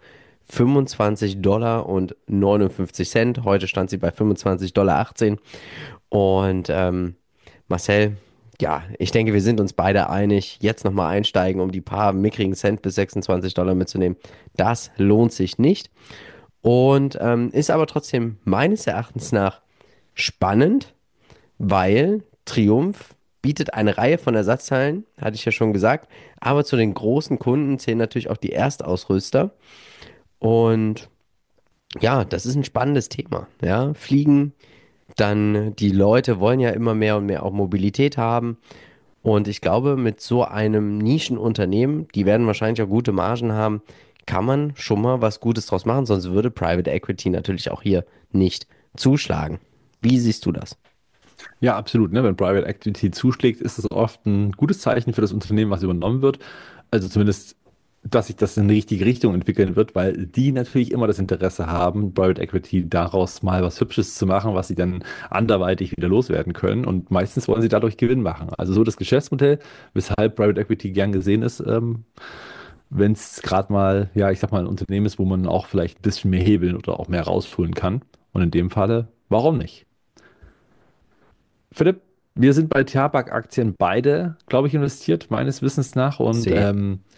25 Dollar und 59 Cent. Heute stand sie bei 25,18 Dollar. Und Marcel, ja, ich denke, wir sind uns beide einig, jetzt nochmal einsteigen, um die paar mickrigen Cent bis 26 Dollar mitzunehmen. Das lohnt sich nicht. Und ist aber trotzdem meines Erachtens nach spannend, weil Triumph bietet eine Reihe von Ersatzteilen, hatte ich ja schon gesagt, aber zu den großen Kunden zählen natürlich auch die Erstausrüster. Und ja, das ist ein spannendes Thema. Ja, Fliegen, dann die Leute wollen ja immer mehr und mehr auch Mobilität haben. Und ich glaube, mit so einem Nischenunternehmen, die werden wahrscheinlich auch gute Margen haben, kann man schon mal was Gutes draus machen, sonst würde Private Equity natürlich auch hier nicht zuschlagen. Wie siehst du das? Ja, absolut. Ne? Wenn Private Equity zuschlägt, ist es oft ein gutes Zeichen für das Unternehmen, was übernommen wird. Also zumindest, dass sich das in die richtige Richtung entwickeln wird, weil die natürlich immer das Interesse haben, Private Equity daraus mal was Hübsches zu machen, was sie dann anderweitig wieder loswerden können. Und meistens wollen sie dadurch Gewinn machen. Also so das Geschäftsmodell, weshalb Private Equity gern gesehen ist, wenn es gerade mal, ja, ich sag mal, ein Unternehmen ist, wo man auch vielleicht ein bisschen mehr hebeln oder auch mehr rausholen kann. Und in dem Falle, warum nicht? Philipp, wir sind bei Tabak-Aktien beide, glaube ich, investiert, meines Wissens nach. Und Sehr.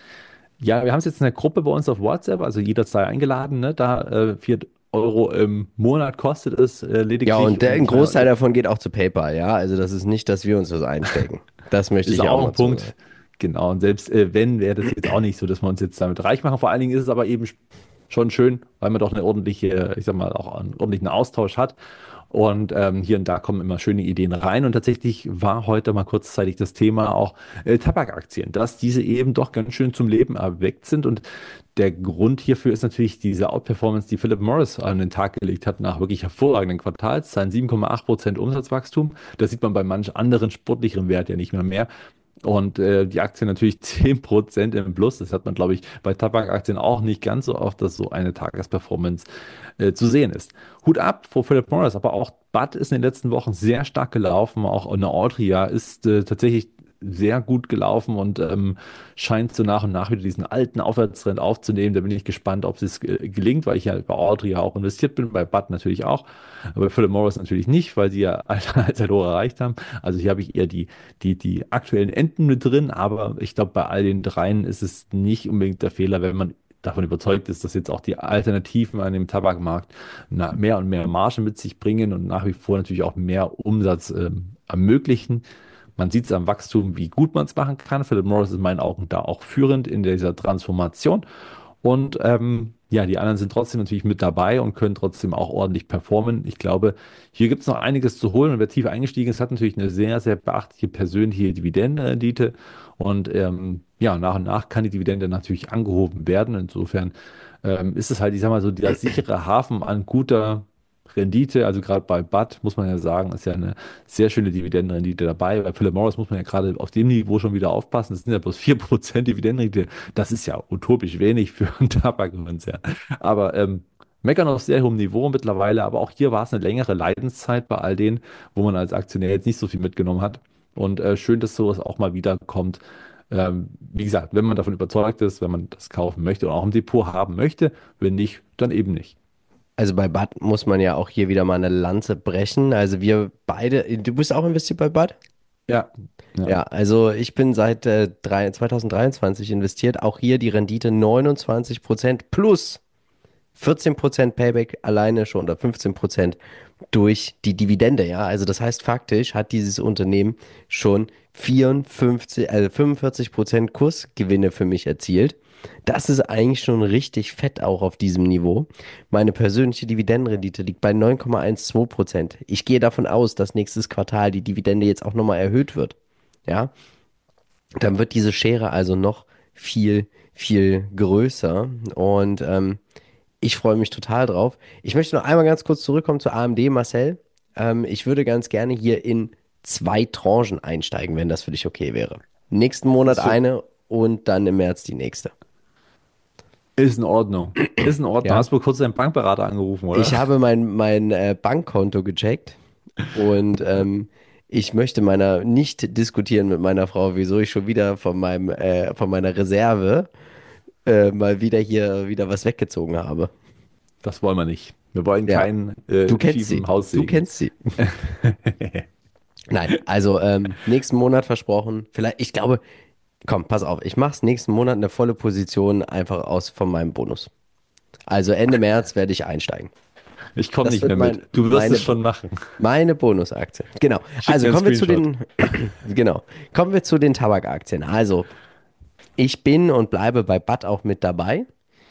ja, wir haben es jetzt in der Gruppe bei uns auf WhatsApp, also jeder sei eingeladen, ne? Da 4 Euro im Monat kostet es Ja, lediglich und ein und Großteil davon geht auch zu PayPal, ja. Also das ist nicht, dass wir uns das einstecken. Das möchte ist ich auch auch ein mal zu sagen. Punkt. Genau, und selbst wenn, wäre das jetzt auch nicht so, dass wir uns jetzt damit reich machen. Vor allen Dingen ist es aber eben schon schön, weil man doch eine ordentliche, ich sag mal, auch einen ordentlichen Austausch hat. Und hier und da kommen immer schöne Ideen rein. Und tatsächlich war heute mal kurzzeitig das Thema auch Tabakaktien, dass diese eben doch ganz schön zum Leben erweckt sind. Und der Grund hierfür ist natürlich diese Outperformance, die Philip Morris an den Tag gelegt hat, nach wirklich hervorragenden Quartalszahlen, 7,8% Umsatzwachstum. Das sieht man bei manch anderen sportlicheren Wert ja nicht mehr. Und die Aktie natürlich 10% im Plus. Das hat man, glaube ich, bei Tabakaktien auch nicht ganz so oft, dass so eine Tagesperformance zu sehen ist. Hut ab vor Philip Morris, aber auch Bud ist in den letzten Wochen sehr stark gelaufen. Auch eine Altria ist tatsächlich sehr gut gelaufen und scheint so nach und nach wieder diesen alten Aufwärtstrend aufzunehmen. Da bin ich gespannt, ob es gelingt, weil ich ja bei Altria auch investiert bin, bei Bud natürlich auch, aber bei Philip Morris natürlich nicht, weil sie ja Allzeithoch erreicht haben. Also hier habe ich eher die aktuellen Enden mit drin, aber ich glaube, bei all den dreien ist es nicht unbedingt der Fehler, wenn man davon überzeugt ist, dass jetzt auch die Alternativen an dem Tabakmarkt mehr und mehr Marge mit sich bringen und nach wie vor natürlich auch mehr Umsatz ermöglichen. Man sieht es am Wachstum, wie gut man es machen kann. Philip Morris ist in meinen Augen da auch führend in dieser Transformation. Und ja, die anderen sind trotzdem natürlich mit dabei und können trotzdem auch ordentlich performen. Ich glaube, hier gibt es noch einiges zu holen und wer tief eingestiegen ist, hat natürlich eine sehr, sehr beachtliche persönliche Dividendenrendite. Und ja, nach und nach kann die Dividende natürlich angehoben werden. Insofern ist es halt, ich sag mal so, der sichere Hafen an guter Rendite. Also gerade bei Bud muss man ja sagen, ist ja eine sehr schöne Dividendenrendite dabei. Bei Philip Morris muss man ja gerade auf dem Niveau schon wieder aufpassen. Das sind ja bloß 4% Dividendenrendite. Das ist ja utopisch wenig für einen Tabakkonzern. Aber meckern auf sehr hohem Niveau mittlerweile. Aber auch hier war es eine längere Leidenszeit bei all denen, wo man als Aktionär jetzt nicht so viel mitgenommen hat. Und schön, dass sowas auch mal wieder kommt. Wie gesagt, wenn man davon überzeugt ist, wenn man das kaufen möchte und auch im Depot haben möchte, wenn nicht, dann eben nicht. Also bei Bud muss man ja auch hier wieder mal eine Lanze brechen. Also wir beide, du bist auch investiert bei Bud? Ja, ja. Ja, also ich bin seit 2023 investiert. Auch hier die Rendite 29% plus. 14% Payback alleine schon oder 15% durch die Dividende, ja. Also das heißt, faktisch hat dieses Unternehmen schon 45% Kursgewinne für mich erzielt. Das ist eigentlich schon richtig fett auch auf diesem Niveau. Meine persönliche Dividendenrendite liegt bei 9,12%. Ich gehe davon aus, dass nächstes Quartal die Dividende jetzt auch nochmal erhöht wird. Ja, dann wird diese Schere also noch viel, viel größer. Und ich freue mich total drauf. Ich möchte noch einmal ganz kurz zurückkommen zu AMD, Marcel. Ich würde ganz gerne hier in zwei Tranchen einsteigen, wenn das für dich okay wäre. Nächsten Monat Ist, eine und dann im März die nächste. ist in Ordnung. Ist in Ordnung. Ja? Hast du kurz deinen Bankberater angerufen, oder? Ich habe mein Bankkonto gecheckt und ich möchte nicht diskutieren mit meiner Frau, wieso ich schon wieder von meiner Reserve mal wieder was weggezogen habe. Das wollen wir nicht. Wir wollen Ja, keinen du kennst sie. schiefen Du Haussegen. kennst sie. Nein, also nächsten Monat versprochen. Vielleicht, ich glaube, komm, pass auf, ich mache nächsten Monat eine volle Position einfach aus von meinem Bonus. Also Ende März werde ich einsteigen. Ich komme Das nicht wird mehr mit. Du wirst es schon machen. meine Bonusaktie. Genau. Schick Also mir einen kommen wir zu Screenshot. den, genau, kommen wir zu den Tabakaktien. Also ich bin und bleibe bei BAT auch mit dabei.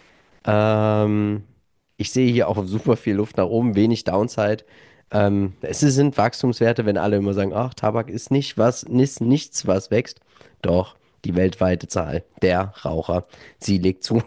Ähm, Ich sehe hier auch super viel Luft nach oben, wenig Downside. Sind Wachstumswerte, wenn alle immer sagen, ach, Tabak ist nichts, was wächst. Doch, die weltweite Zahl der Raucher, sie legt zu.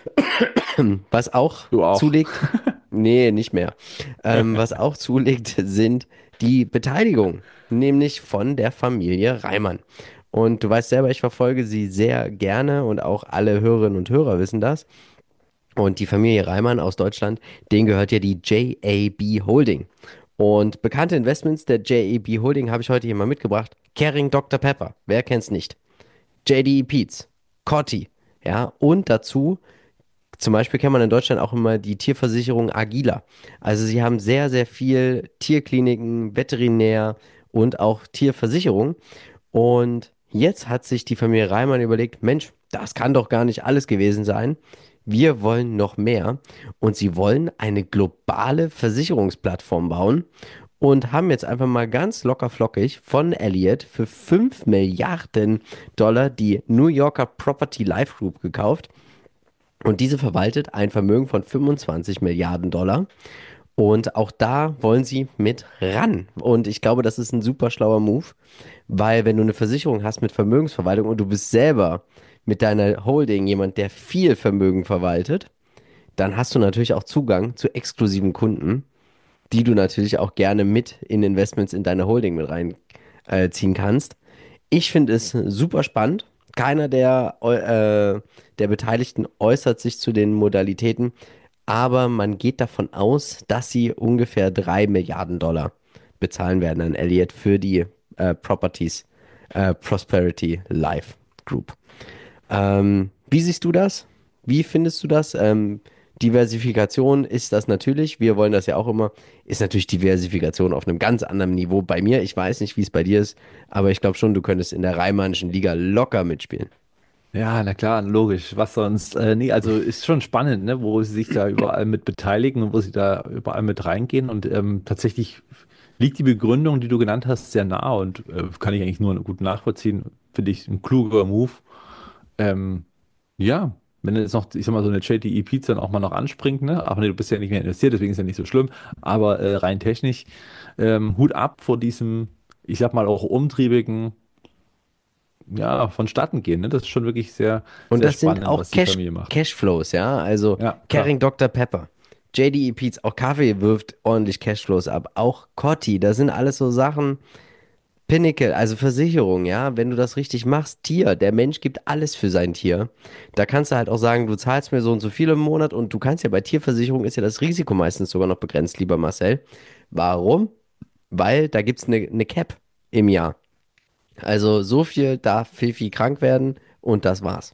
Was auch Du auch. zulegt, nee, nicht mehr. Was auch zulegt, sind die Beteiligungen, nämlich von der Familie Reimann. Und du weißt selber, ich verfolge sie sehr gerne und auch alle Hörerinnen und Hörer wissen das. Und die Familie Reimann aus Deutschland, denen gehört ja die JAB Holding. Und bekannte Investments der JAB Holding habe ich heute hier mal mitgebracht. Kering Dr. Pepper, wer kennt's nicht? JDE Peet's, Coty, ja, und dazu zum Beispiel kennt man in Deutschland auch immer die Tierversicherung Agila. Also sie haben sehr, sehr viel Tierkliniken, Veterinär und auch Tierversicherung. Und jetzt hat sich die Familie Reimann überlegt, Mensch, das kann doch gar nicht alles gewesen sein. Wir wollen noch mehr. Und sie wollen eine globale Versicherungsplattform bauen und haben jetzt einfach mal ganz locker flockig von Elliott für 5 Milliarden Dollar die New Yorker Property Life Group gekauft. Und diese verwaltet ein Vermögen von 25 Milliarden Dollar. Und auch da wollen sie mit ran. Und ich glaube, das ist ein super schlauer Move, weil wenn du eine Versicherung hast mit Vermögensverwaltung und du bist selber mit deiner Holding jemand, der viel Vermögen verwaltet, dann hast du natürlich auch Zugang zu exklusiven Kunden, die du natürlich auch gerne mit in Investments in deine Holding mit reinziehen kannst. Ich finde es super spannend. Keiner der Beteiligten äußert sich zu den Modalitäten, aber man geht davon aus, dass sie ungefähr 3 Milliarden Dollar bezahlen werden an Elliott für die Properties Prosperity Life Group. Wie siehst du das? Wie findest du das? Diversifikation ist das natürlich. Wir wollen das ja auch immer. Ist natürlich Diversifikation auf einem ganz anderen Niveau bei mir. Ich weiß nicht, wie es bei dir ist, aber ich glaube schon, du könntest in der Rheinmannischen Liga locker mitspielen. Ja, na klar, logisch. Was sonst? Nee, also ist schon spannend, ne, wo sie sich da überall mit beteiligen und wo sie da überall mit reingehen. Und tatsächlich liegt die Begründung, die du genannt hast, sehr nah und kann ich eigentlich nur gut nachvollziehen. Finde ich ein kluger Move. Ähm, ja, wenn jetzt noch, ich sag mal, so eine JTE Pizza dann auch mal noch anspringt, ne? Aber nee, du bist ja nicht mehr investiert, deswegen ist ja nicht so schlimm. Aber rein technisch, Hut ab vor diesem, ich sag mal, auch umtriebigen, ja, vonstatten gehen, ne? Das ist schon wirklich sehr, Und sehr das sind spannend, auch was die Familie macht. Cashflows, ja. Also Ja, klar. Kering Dr. Pepper, JDE Peet's, auch Kaffee wirft ordentlich Cashflows ab. Auch Coty, das sind alles so Sachen. Pinnacle, also Versicherung, ja, wenn du das richtig machst, Tier, der Mensch gibt alles für sein Tier. Da kannst du halt auch sagen, du zahlst mir so und so viel im Monat und du kannst ja bei Tierversicherung ist ja das Risiko meistens sogar noch begrenzt, lieber Marcel. Warum? Weil da gibt es eine Cap im Jahr. Also so viel darf Fifi krank werden und das war's.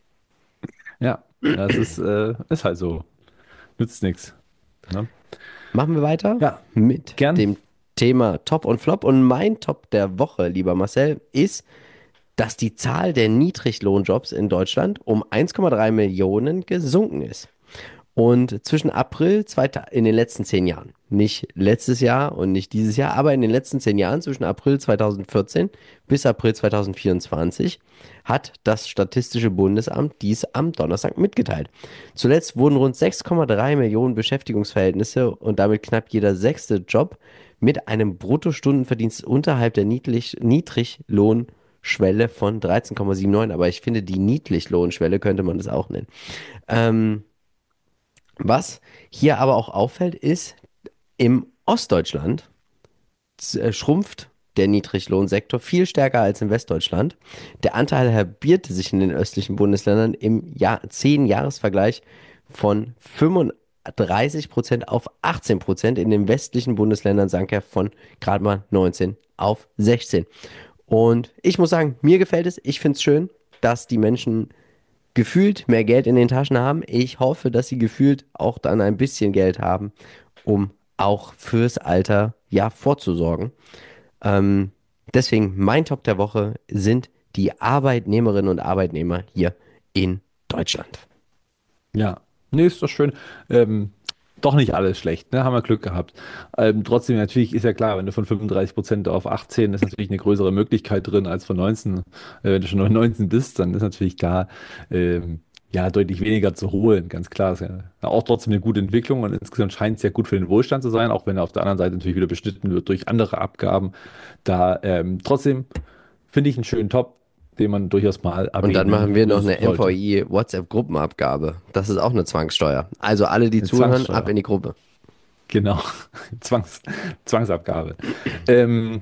Ja, das ist halt so. Nützt nichts. Ne? Machen wir weiter Ja, mit gern. dem Thema Top und Flop. Und mein Top der Woche, lieber Marcel, ist, dass die Zahl der Niedriglohnjobs in Deutschland um 1,3 Millionen gesunken ist. Und zwischen in den letzten 10 Jahren, nicht letztes Jahr und nicht dieses Jahr, aber in den letzten 10 Jahren, zwischen April 2014 bis April 2024, hat das Statistische Bundesamt dies am Donnerstag mitgeteilt. Zuletzt wurden rund 6,3 Millionen Beschäftigungsverhältnisse und damit knapp jeder sechste Job mit einem Bruttostundenverdienst unterhalb der Niedriglohnschwelle von 13,79. Aber ich finde, die Niedriglohnschwelle könnte man das auch nennen. Ähm, Was hier aber auch auffällt, ist, im Ostdeutschland schrumpft der Niedriglohnsektor viel stärker als in Westdeutschland. Der Anteil halbierte sich in den östlichen Bundesländern im Jahr 10-Jahres-Vergleich von 35% auf 18%. In den westlichen Bundesländern sank er von gerade mal 19 auf 16. Und ich muss sagen, mir gefällt es. Ich finde es schön, dass die Menschen gefühlt mehr Geld in den Taschen haben. Ich hoffe, dass sie gefühlt auch dann ein bisschen Geld haben, um auch fürs Alter ja vorzusorgen. Ähm, Deswegen mein Top der Woche sind die Arbeitnehmerinnen und Arbeitnehmer hier in Deutschland. Ja, nee, ist doch schön. Doch nicht alles schlecht, ne? Haben wir Glück gehabt. Trotzdem, natürlich ist ja klar, wenn du von 35% auf 18 ist natürlich eine größere Möglichkeit drin als von 19. Wenn du schon 19 bist, dann ist natürlich klar, ja, deutlich weniger zu holen, ganz klar. Ist ja auch trotzdem eine gute Entwicklung und insgesamt scheint es ja gut für den Wohlstand zu sein, auch wenn er auf der anderen Seite natürlich wieder beschnitten wird durch andere Abgaben. Da trotzdem finde ich einen schönen Top, den man durchaus mal Und dann machen erwähnen wir noch eine sollte. MVI WhatsApp-Gruppenabgabe. Das ist auch eine Zwangssteuer. Also alle, die Eine zuhören, ab Zwangssteuer. in die Gruppe. Genau, Zwangsabgabe. Ähm,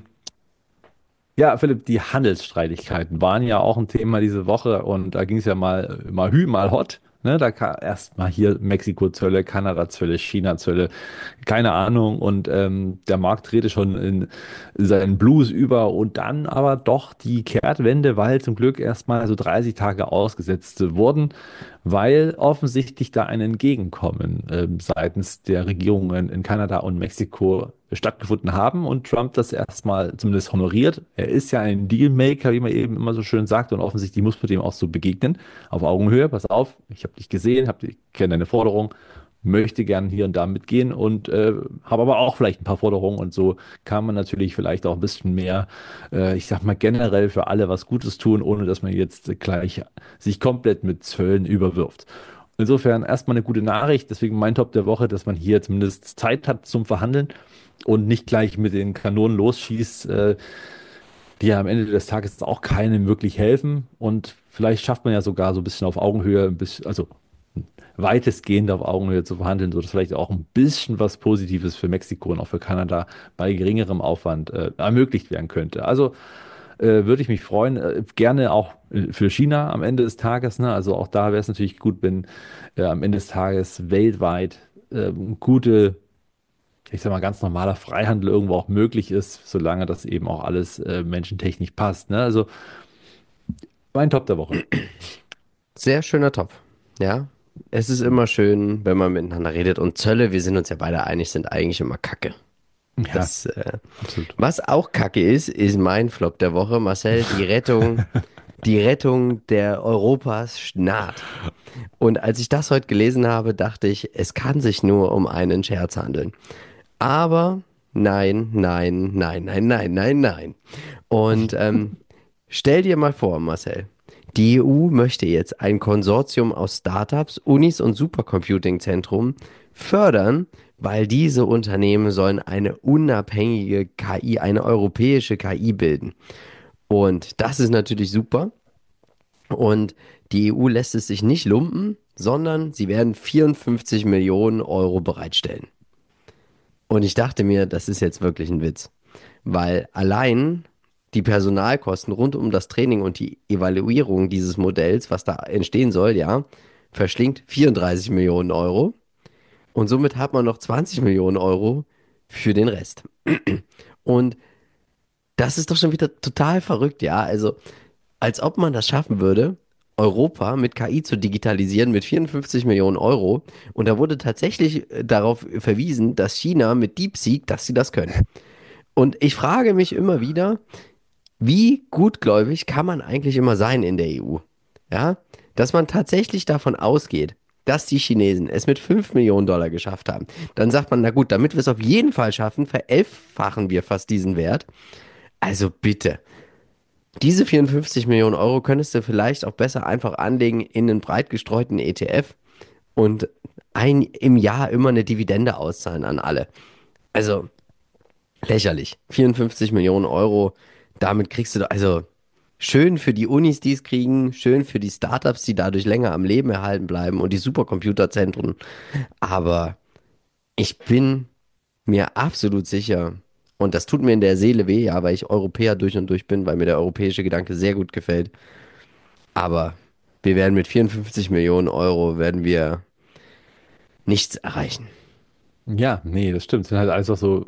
ja, Philipp, die Handelsstreitigkeiten waren ja auch ein Thema diese Woche und da ging es ja mal hü, mal hot. Ne? Da kam erst mal hier Mexiko-Zölle, Kanada-Zölle, China-Zölle, keine Ahnung. Und der Markt drehte schon in seinen Blues über und dann aber doch die Kehrtwende, weil zum Glück erst mal so 30 Tage ausgesetzt wurden, weil offensichtlich da ein Entgegenkommen seitens der Regierungen in Kanada und Mexiko stattgefunden haben und Trump das erstmal zumindest honoriert. Er ist ja ein Dealmaker, wie man eben immer so schön sagt, und offensichtlich muss man dem auch so begegnen, auf Augenhöhe. Pass auf, ich habe dich gesehen, ich kenne deine Forderung, möchte gern hier und da mitgehen und habe aber auch vielleicht ein paar Forderungen und so kann man natürlich vielleicht auch ein bisschen mehr, ich sag mal generell für alle was Gutes tun, ohne dass man jetzt gleich sich komplett mit Zöllen überwirft. Insofern erstmal eine gute Nachricht, deswegen mein Top der Woche, dass man hier zumindest Zeit hat zum Verhandeln und nicht gleich mit den Kanonen losschießt, die ja am Ende des Tages auch keinem wirklich helfen. Und vielleicht schafft man ja sogar so ein bisschen auf Augenhöhe, ein bisschen, also weitestgehend auf Augenhöhe zu verhandeln, sodass vielleicht auch ein bisschen was Positives für Mexiko und auch für Kanada bei geringerem Aufwand ermöglicht werden könnte. Also würde ich mich freuen. Gerne auch für China am Ende des Tages. Ne? Also auch da wäre es natürlich gut, wenn am Ende des Tages weltweit gute, ich sag mal, ganz normaler Freihandel irgendwo auch möglich ist, solange das eben auch alles menschentechnisch passt. Ne? Also mein Top der Woche. Sehr schöner Topf. Ja, es ist immer schön, wenn man miteinander redet. Und Zölle, wir sind uns ja beide einig, sind eigentlich immer Kacke. Ja, Das, absolut. was auch Kacke ist mein Flop der Woche. Marcel, die Rettung der Europas naht. Und als ich das heute gelesen habe, dachte ich, es kann sich nur um einen Scherz handeln. Aber nein, nein, nein, nein, nein, nein, nein. Und stell dir mal vor, Marcel, die EU möchte jetzt ein Konsortium aus Startups, Unis und Supercomputing-Zentrum fördern, weil diese Unternehmen sollen eine unabhängige KI, eine europäische KI bilden. Und das ist natürlich super. Und die EU lässt es sich nicht lumpen, sondern sie werden 54 Millionen Euro bereitstellen. Und ich dachte mir, das ist jetzt wirklich ein Witz, weil allein die Personalkosten rund um das Training und die Evaluierung dieses Modells, was da entstehen soll, ja, verschlingt 34 Millionen Euro. Und somit hat man noch 20 Millionen Euro für den Rest. Und das ist doch schon wieder total verrückt, ja. Also, als ob man das schaffen würde, Europa mit KI zu digitalisieren mit 54 Millionen Euro. Und da wurde tatsächlich darauf verwiesen, dass China mit DeepSeek, dass sie das können. Und ich frage mich immer wieder, wie gutgläubig kann man eigentlich immer sein in der EU? Ja, dass man tatsächlich davon ausgeht. dass die Chinesen es mit 5 Millionen Dollar geschafft haben, dann sagt man, na gut, damit wir es auf jeden Fall schaffen, verelffachen wir fast diesen Wert. Also bitte, diese 54 Millionen Euro könntest du vielleicht auch besser einfach anlegen in einen breit gestreuten ETF und im Jahr immer eine Dividende auszahlen an alle. Also lächerlich. 54 Millionen Euro, damit kriegst du, also schön für die Unis, die es kriegen, schön für die Startups, die dadurch länger am Leben erhalten bleiben und die Supercomputerzentren. Aber ich bin mir absolut sicher, und das tut mir in der Seele weh, ja, weil ich Europäer durch und durch bin, weil mir der europäische Gedanke sehr gut gefällt. Aber wir werden mit 54 Millionen Euro werden wir nichts erreichen. Ja, nee, das stimmt. Es sind halt alles auch so,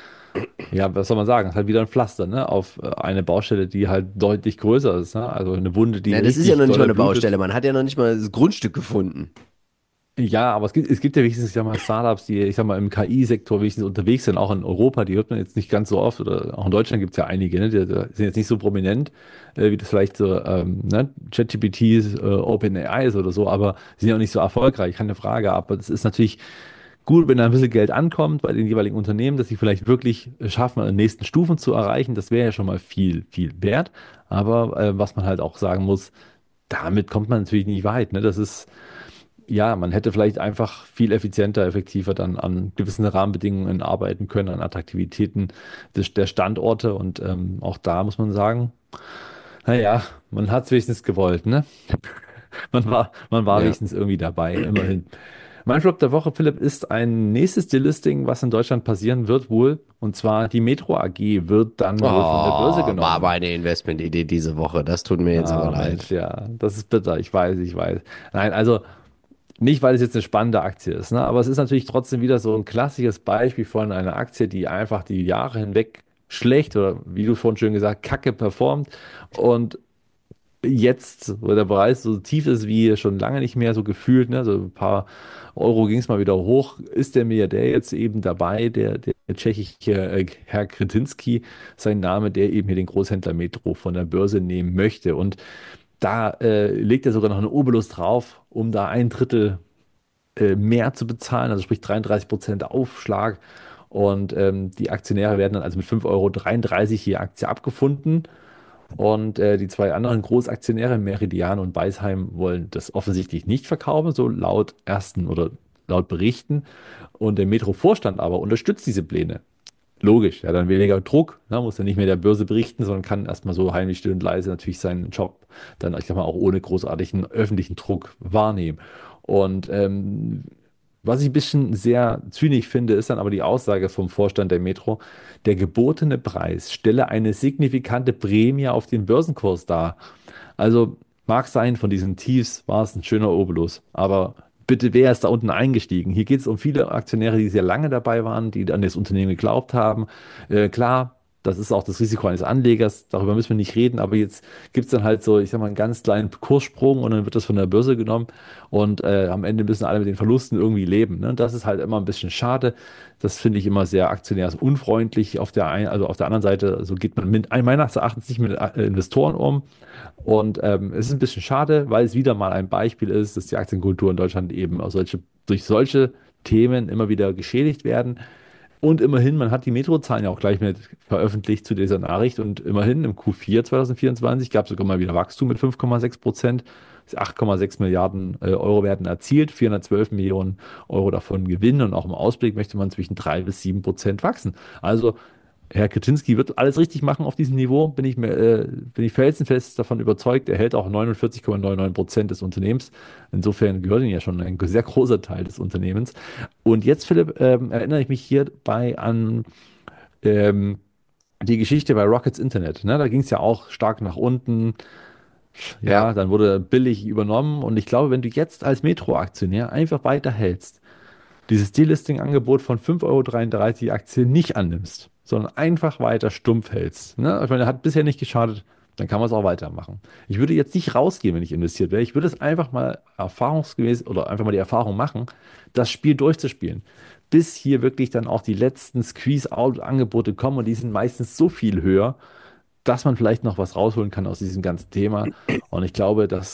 ja, was soll man sagen? Es ist halt wieder ein Pflaster, ne? Auf eine Baustelle, die halt deutlich größer ist, ne? Also eine Wunde, die Na, das ist ja richtig noch nicht mal dolle eine Baustelle. blutet. Man hat ja noch nicht mal das Grundstück gefunden. Ja, aber es gibt ja wenigstens, ich sag mal, Startups, die, ich sag mal, im KI-Sektor wenigstens unterwegs sind, auch in Europa, die hört man jetzt nicht ganz so oft, oder auch in Deutschland gibt es ja einige, ne? Die sind jetzt nicht so prominent, wie das vielleicht so, ne? ChatGPT, OpenAI ist oder so, aber sie sind auch nicht so erfolgreich, keine Frage. Aber das ist natürlich gut, wenn da ein bisschen Geld ankommt bei den jeweiligen Unternehmen, dass sie vielleicht wirklich schaffen, an den nächsten Stufen zu erreichen. Das wäre ja schon mal viel, viel wert. Aber was man halt auch sagen muss, damit kommt man natürlich nicht weit. Ne? Das ist, ja, man hätte vielleicht einfach viel effizienter, effektiver dann an gewissen Rahmenbedingungen arbeiten können, an Attraktivitäten der Standorte. Und auch da muss man sagen, naja, man hat es wenigstens gewollt, ne? Man war Ja. wenigstens irgendwie dabei, immerhin. Mein Flop der Woche, Philipp, ist ein nächstes Delisting, was in Deutschland passieren wird wohl. Und zwar die Metro AG wird dann Oh, wohl von der Börse war genommen. meine Investmentidee diese Woche. Das tut mir jetzt aber Ah, leid. Mensch, ja, das ist bitter, ich weiß, ich weiß. Nein, also nicht, weil es jetzt eine spannende Aktie ist, ne? Aber es ist natürlich trotzdem wieder so ein klassisches Beispiel von einer Aktie, die einfach die Jahre hinweg schlecht oder wie du vorhin schön gesagt, kacke performt und jetzt, wo der Preis so tief ist wie schon lange nicht mehr so gefühlt, ne, so ein paar Euro ging es mal wieder hoch, ist der Milliardär jetzt eben dabei, der tschechische Herr Křetínský, sein Name, der eben hier den Großhändler Metro von der Börse nehmen möchte. Und da legt er sogar noch einen Obolus drauf, um da ein Drittel mehr zu bezahlen, also sprich 33% Aufschlag. Und die Aktionäre werden dann also mit 5,33 € je Aktie abgefunden. Und die zwei anderen Großaktionäre, Meridian und Beisheim, wollen das offensichtlich nicht verkaufen, so laut ersten oder laut Berichten. Und der Metro-Vorstand aber unterstützt diese Pläne. Logisch, ja, dann weniger Druck, ne, muss dann nicht mehr der Börse berichten, sondern kann erstmal so heimlich still und leise natürlich seinen Job dann, ich sag mal, auch ohne großartigen öffentlichen Druck wahrnehmen. Und was ich ein bisschen sehr zynisch finde, ist dann aber die Aussage vom Vorstand der Metro, der gebotene Preis stelle eine signifikante Prämie auf den Börsenkurs dar. Also mag sein, von diesen Tiefs war es ein schöner Obolus, aber bitte, wer ist da unten eingestiegen? Hier geht es um viele Aktionäre, die sehr lange dabei waren, die an das Unternehmen geglaubt haben. Klar, das ist auch das Risiko eines Anlegers, darüber müssen wir nicht reden, aber jetzt gibt es dann halt so, ich sag mal, einen ganz kleinen Kurssprung und dann wird das von der Börse genommen und am Ende müssen alle mit den Verlusten irgendwie leben. Ne? Und das ist halt immer ein bisschen schade. Das finde ich immer sehr aktionärsunfreundlich. Also auf der anderen Seite, so geht man meines Erachtens nicht mit Investoren um. Und es ist ein bisschen schade, weil es wieder mal ein Beispiel ist, dass die Aktienkultur in Deutschland eben durch solche Themen immer wieder geschädigt werden. Und immerhin, man hat die Metro-Zahlen ja auch gleich mit veröffentlicht zu dieser Nachricht. Und immerhin im Q4 2024 gab es sogar mal wieder Wachstum mit 5,6%. 8,6 Milliarden Euro werden erzielt, 412 Millionen Euro davon Gewinn. Und auch im Ausblick möchte man zwischen 3 bis 7% wachsen. Also Herr Kaczynski wird alles richtig machen auf diesem Niveau, bin ich felsenfest davon überzeugt. Er hält auch 49,99% des Unternehmens. Insofern gehört ihm ja schon ein sehr großer Teil des Unternehmens. Und jetzt, Philipp, erinnere ich mich hierbei an ähm, die Geschichte bei Rockets Internet. Ne? Da ging es ja auch stark nach unten. Ja. Ja, dann wurde billig übernommen. Und ich glaube, wenn du jetzt als Metro-Aktionär einfach weiterhältst, dieses Delisting-Angebot von 5,33 € Aktien nicht annimmst, sondern einfach weiter stumpf hältst. Ne? Ich meine, hat bisher nicht geschadet, dann kann man es auch weitermachen. Ich würde jetzt nicht rausgehen, wenn ich investiert wäre. Ich würde es einfach mal erfahrungsgemäß oder einfach mal die Erfahrung machen, das Spiel durchzuspielen. Bis hier wirklich dann auch die letzten Squeeze-Out-Angebote kommen und die sind meistens so viel höher, dass man vielleicht noch was rausholen kann aus diesem ganzen Thema. Und ich glaube, das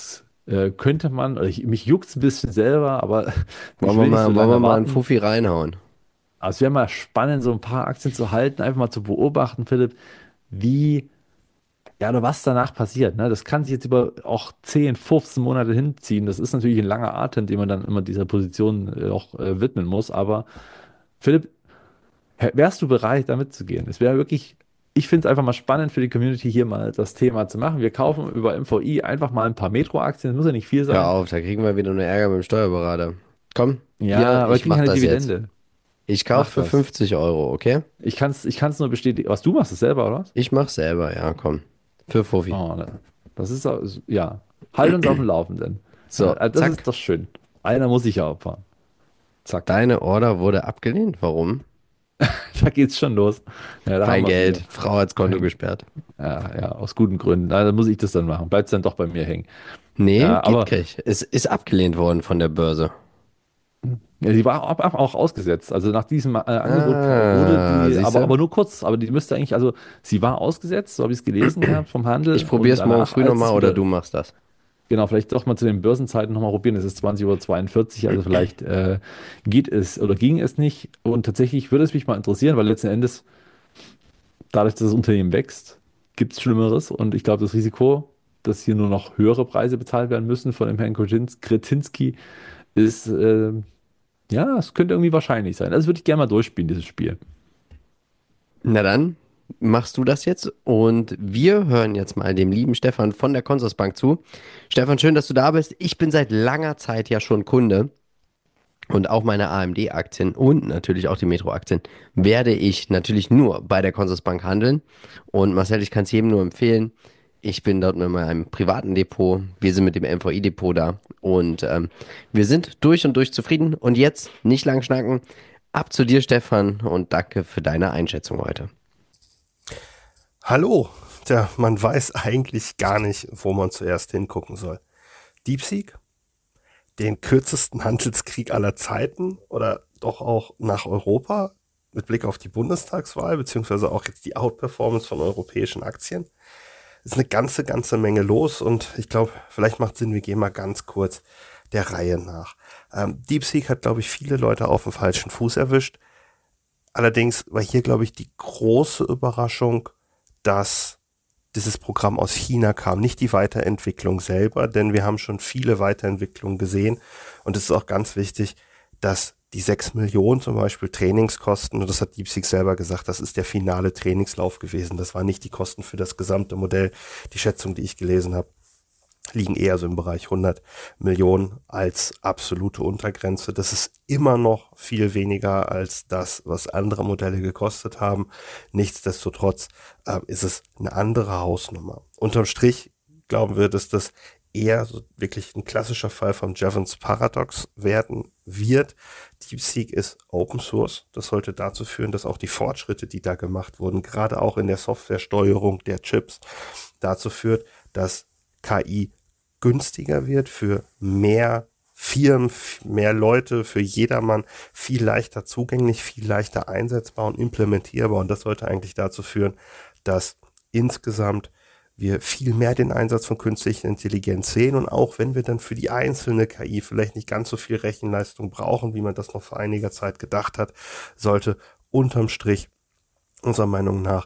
könnte man, mich juckt es ein bisschen selber, aber Wollen ich wir will nicht so mal, wollen wir lange mal einen warten. Fuffi reinhauen? Aber es wäre mal spannend, so ein paar Aktien zu halten, einfach mal zu beobachten, Philipp, wie, ja, oder was danach passiert. Ne? Das kann sich jetzt über auch 10, 15 Monate hinziehen. Das ist natürlich ein langer Atem, den man dann immer dieser Position auch widmen muss. Aber Philipp, wärst du bereit, da mitzugehen? Es wäre wirklich, ich finde es einfach mal spannend für die Community hier mal das Thema zu machen. Wir kaufen über MVI einfach mal ein paar Metro-Aktien, das muss ja nicht viel Hör sein. auf, da kriegen wir wieder nur Ärger mit dem Steuerberater. Komm, hier, Ja, aber wir ich kriegen mach keine das jetzt. Dividende. Ich Mach kaufe für das. 50 Euro, okay? Ich kann's nur bestätigen. Was du machst, es selber, oder was? Ich mach selber, ja, komm. Für Fuffi. Oh, ne. Das ist, ja. Halt uns auf dem Laufenden. So, Das zack. ist doch schön. Einer muss sich ja opfern. Zack. Deine Order wurde abgelehnt. Warum? Da geht's schon los. Ja, da haben Kein wir es Geld. wieder. Frau hat's Konto gesperrt. Ja, ja, aus guten Gründen. Na, dann muss ich das dann machen. Bleibt's dann doch bei mir hängen. Nee, Ja, geht aber gleich. Es ist abgelehnt worden von der Börse. ja, sie war auch ausgesetzt. Also nach diesem Angebot wurde Ah, die, siehst aber du? nur kurz, aber die müsste eigentlich, also sie war ausgesetzt, so habe ich es gelesen gehabt vom Ich Handel und probier's morgen danach, früh als nochmal es oder wieder, du machst das. genau, vielleicht doch mal zu den Börsenzeiten nochmal probieren. Es ist 20:42 Uhr, also vielleicht geht es oder ging es nicht. Und tatsächlich würde es mich mal interessieren, weil letzten Endes, dadurch, dass das Unternehmen wächst, gibt es Schlimmeres. Und ich glaube, das Risiko, dass hier nur noch höhere Preise bezahlt werden müssen von dem Herrn Kretinsky, ist, ja, es könnte irgendwie wahrscheinlich sein. Also würde ich gerne mal durchspielen, dieses Spiel. Na dann, machst du das jetzt und wir hören jetzt mal dem lieben Stefan von der Consorsbank zu. Stefan, schön, dass du da bist. Ich bin seit langer Zeit ja schon Kunde und auch meine AMD-Aktien und natürlich auch die Metro-Aktien werde ich natürlich nur bei der Consorsbank handeln. Und Marcel, ich kann es jedem nur empfehlen. Ich bin dort mit meinem privaten Depot. Wir sind mit dem MVI-Depot da und wir sind durch und durch zufrieden. Und jetzt nicht lang schnacken. Ab zu dir, Stefan, und danke für deine Einschätzung heute. Hallo. Tja, man weiß eigentlich gar nicht, wo man zuerst hingucken soll. DeepSeek, den kürzesten Handelskrieg aller Zeiten oder doch auch nach Europa mit Blick auf die Bundestagswahl, beziehungsweise auch jetzt die Outperformance von europäischen Aktien. Ist eine ganze Menge los und ich glaube, vielleicht macht Sinn, wir gehen mal ganz kurz der Reihe nach. DeepSeek hat, glaube ich, viele Leute auf dem falschen Fuß erwischt. Allerdings war hier, glaube ich, die große Überraschung, dass dieses Programm aus China kam, nicht die Weiterentwicklung selber, denn wir haben schon viele Weiterentwicklungen gesehen und es ist auch ganz wichtig, dass die 6 Millionen zum Beispiel Trainingskosten, und das hat DeepSeek selber gesagt, das ist der finale Trainingslauf gewesen, das waren nicht die Kosten für das gesamte Modell, die Schätzung, die ich gelesen habe, liegen eher so im Bereich 100 Millionen als absolute Untergrenze. Das ist immer noch viel weniger als das, was andere Modelle gekostet haben. Nichtsdestotrotz ist es eine andere Hausnummer. Unterm Strich glauben wir, dass das eher so wirklich ein klassischer Fall vom Jevons Paradox werden wird. DeepSeek ist Open Source. Das sollte dazu führen, dass auch die Fortschritte, die da gemacht wurden, gerade auch in der Softwaresteuerung der Chips, dazu führt, dass KI günstiger wird für mehr Firmen, mehr Leute, für jedermann viel leichter zugänglich, viel leichter einsetzbar und implementierbar. Und das sollte eigentlich dazu führen, dass insgesamt wir viel mehr den Einsatz von künstlicher Intelligenz sehen. Und auch wenn wir dann für die einzelne KI vielleicht nicht ganz so viel Rechenleistung brauchen, wie man das noch vor einiger Zeit gedacht hat, sollte unterm Strich unserer Meinung nach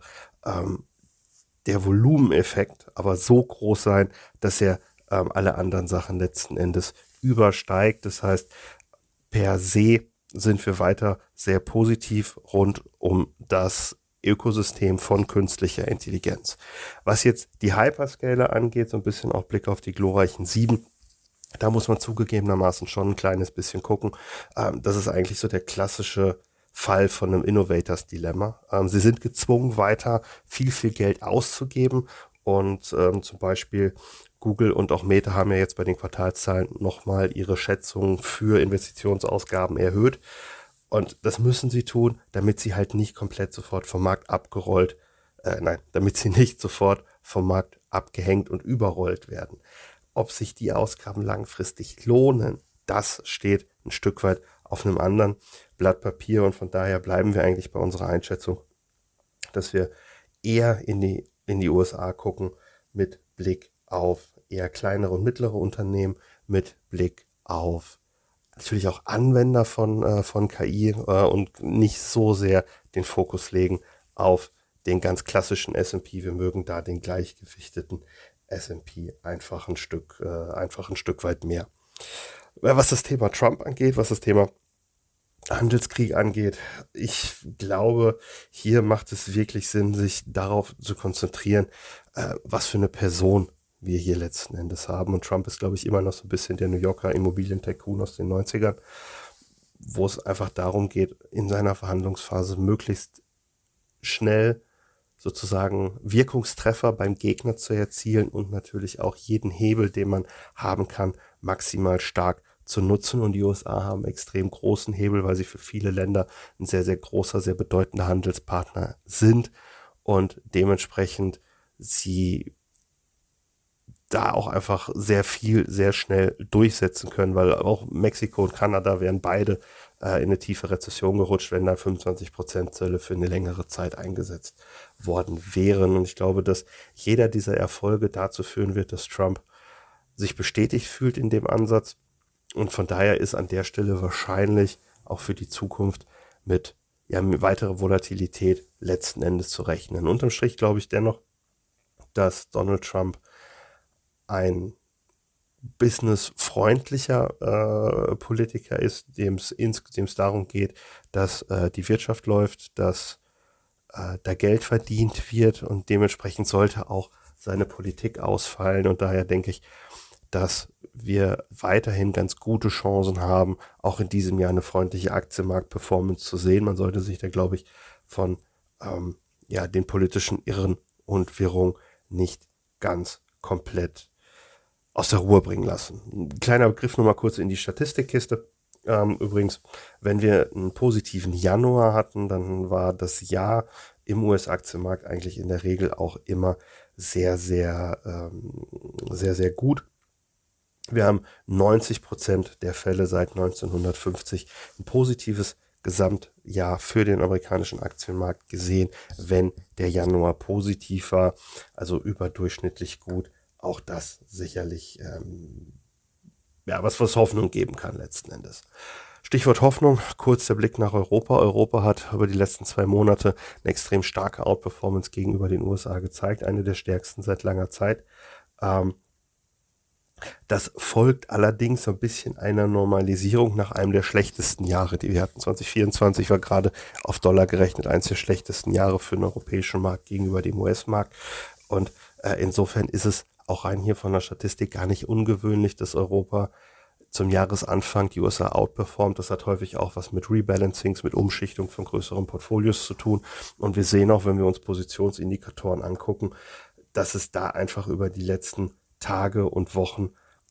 der Volumeneffekt aber so groß sein, dass er alle anderen Sachen letzten Endes übersteigt. Das heißt, per se sind wir weiter sehr positiv rund um das Ökosystem von künstlicher Intelligenz. Was jetzt die Hyperscaler angeht, so ein bisschen auch Blick auf die glorreichen 7, da muss man zugegebenermaßen schon ein kleines bisschen gucken. Das ist eigentlich so der klassische Fall von einem Innovators-Dilemma. Sie sind gezwungen, weiter viel Geld auszugeben und zum Beispiel Google und auch Meta haben ja jetzt bei den Quartalszahlen nochmal ihre Schätzungen für Investitionsausgaben erhöht. Und das müssen sie tun, damit sie halt nicht komplett sofort vom Markt damit sie nicht sofort vom Markt abgehängt und überrollt werden. Ob sich die Ausgaben langfristig lohnen, das steht ein Stück weit auf einem anderen Blatt Papier und von daher bleiben wir eigentlich bei unserer Einschätzung, dass wir eher in die USA gucken mit Blick auf eher kleinere und mittlere Unternehmen mit Blick auf natürlich auch Anwender von KI und nicht so sehr den Fokus legen auf den ganz klassischen S&P. Wir mögen da den gleichgewichteten S&P einfach ein Stück weit mehr. Was das Thema Trump angeht, was das Thema Handelskrieg angeht, ich glaube, hier macht es wirklich Sinn, sich darauf zu konzentrieren, was für eine Person wir hier letzten Endes haben. Und Trump ist, glaube ich, immer noch so ein bisschen der New Yorker Immobilien-Tycoon aus den 90ern, wo es einfach darum geht, in seiner Verhandlungsphase möglichst schnell sozusagen Wirkungstreffer beim Gegner zu erzielen und natürlich auch jeden Hebel, den man haben kann, maximal stark zu nutzen. Und die USA haben extrem großen Hebel, weil sie für viele Länder ein sehr, sehr großer, sehr bedeutender Handelspartner sind und dementsprechend sie da auch einfach sehr viel, sehr schnell durchsetzen können, weil auch Mexiko und Kanada wären beide in eine tiefe Rezession gerutscht, wenn da 25% Zölle für eine längere Zeit eingesetzt worden wären. Und ich glaube, dass jeder dieser Erfolge dazu führen wird, dass Trump sich bestätigt fühlt in dem Ansatz. Und von daher ist an der Stelle wahrscheinlich auch für die Zukunft mit weiterer Volatilität letzten Endes zu rechnen. Unterm Strich glaube ich dennoch, dass Donald Trump ein businessfreundlicher Politiker ist, dem es darum geht, dass die Wirtschaft läuft, dass da Geld verdient wird und dementsprechend sollte auch seine Politik ausfallen. Und daher denke ich, dass wir weiterhin ganz gute Chancen haben, auch in diesem Jahr eine freundliche Aktienmarkt-Performance zu sehen. Man sollte sich da, glaube ich, von den politischen Irren und Wirrungen nicht ganz komplett aus der Ruhe bringen lassen. Ein kleiner Begriff nur mal kurz in die Statistikkiste. Übrigens, wenn wir einen positiven Januar hatten, dann war das Jahr im US-Aktienmarkt eigentlich in der Regel auch immer sehr, sehr gut. Wir haben 90% der Fälle seit 1950 ein positives Gesamtjahr für den amerikanischen Aktienmarkt gesehen, wenn der Januar positiv war, also überdurchschnittlich gut. Auch das sicherlich was Hoffnung geben kann letzten Endes. Stichwort Hoffnung, kurz der Blick nach Europa. Europa hat über die letzten 2 Monate eine extrem starke Outperformance gegenüber den USA gezeigt, eine der stärksten seit langer Zeit. Das folgt allerdings so ein bisschen einer Normalisierung nach einem der schlechtesten Jahre, die wir hatten. 2024 war gerade auf Dollar gerechnet eines der schlechtesten Jahre für den europäischen Markt gegenüber dem US-Markt. Und insofern ist es auch rein hier von der Statistik gar nicht ungewöhnlich, dass Europa zum Jahresanfang die USA outperformt. Das hat häufig auch was mit Rebalancings, mit Umschichtung von größeren Portfolios zu tun. Und wir sehen auch, wenn wir uns Positionsindikatoren angucken, dass es da einfach über die letzten Tage und Wochen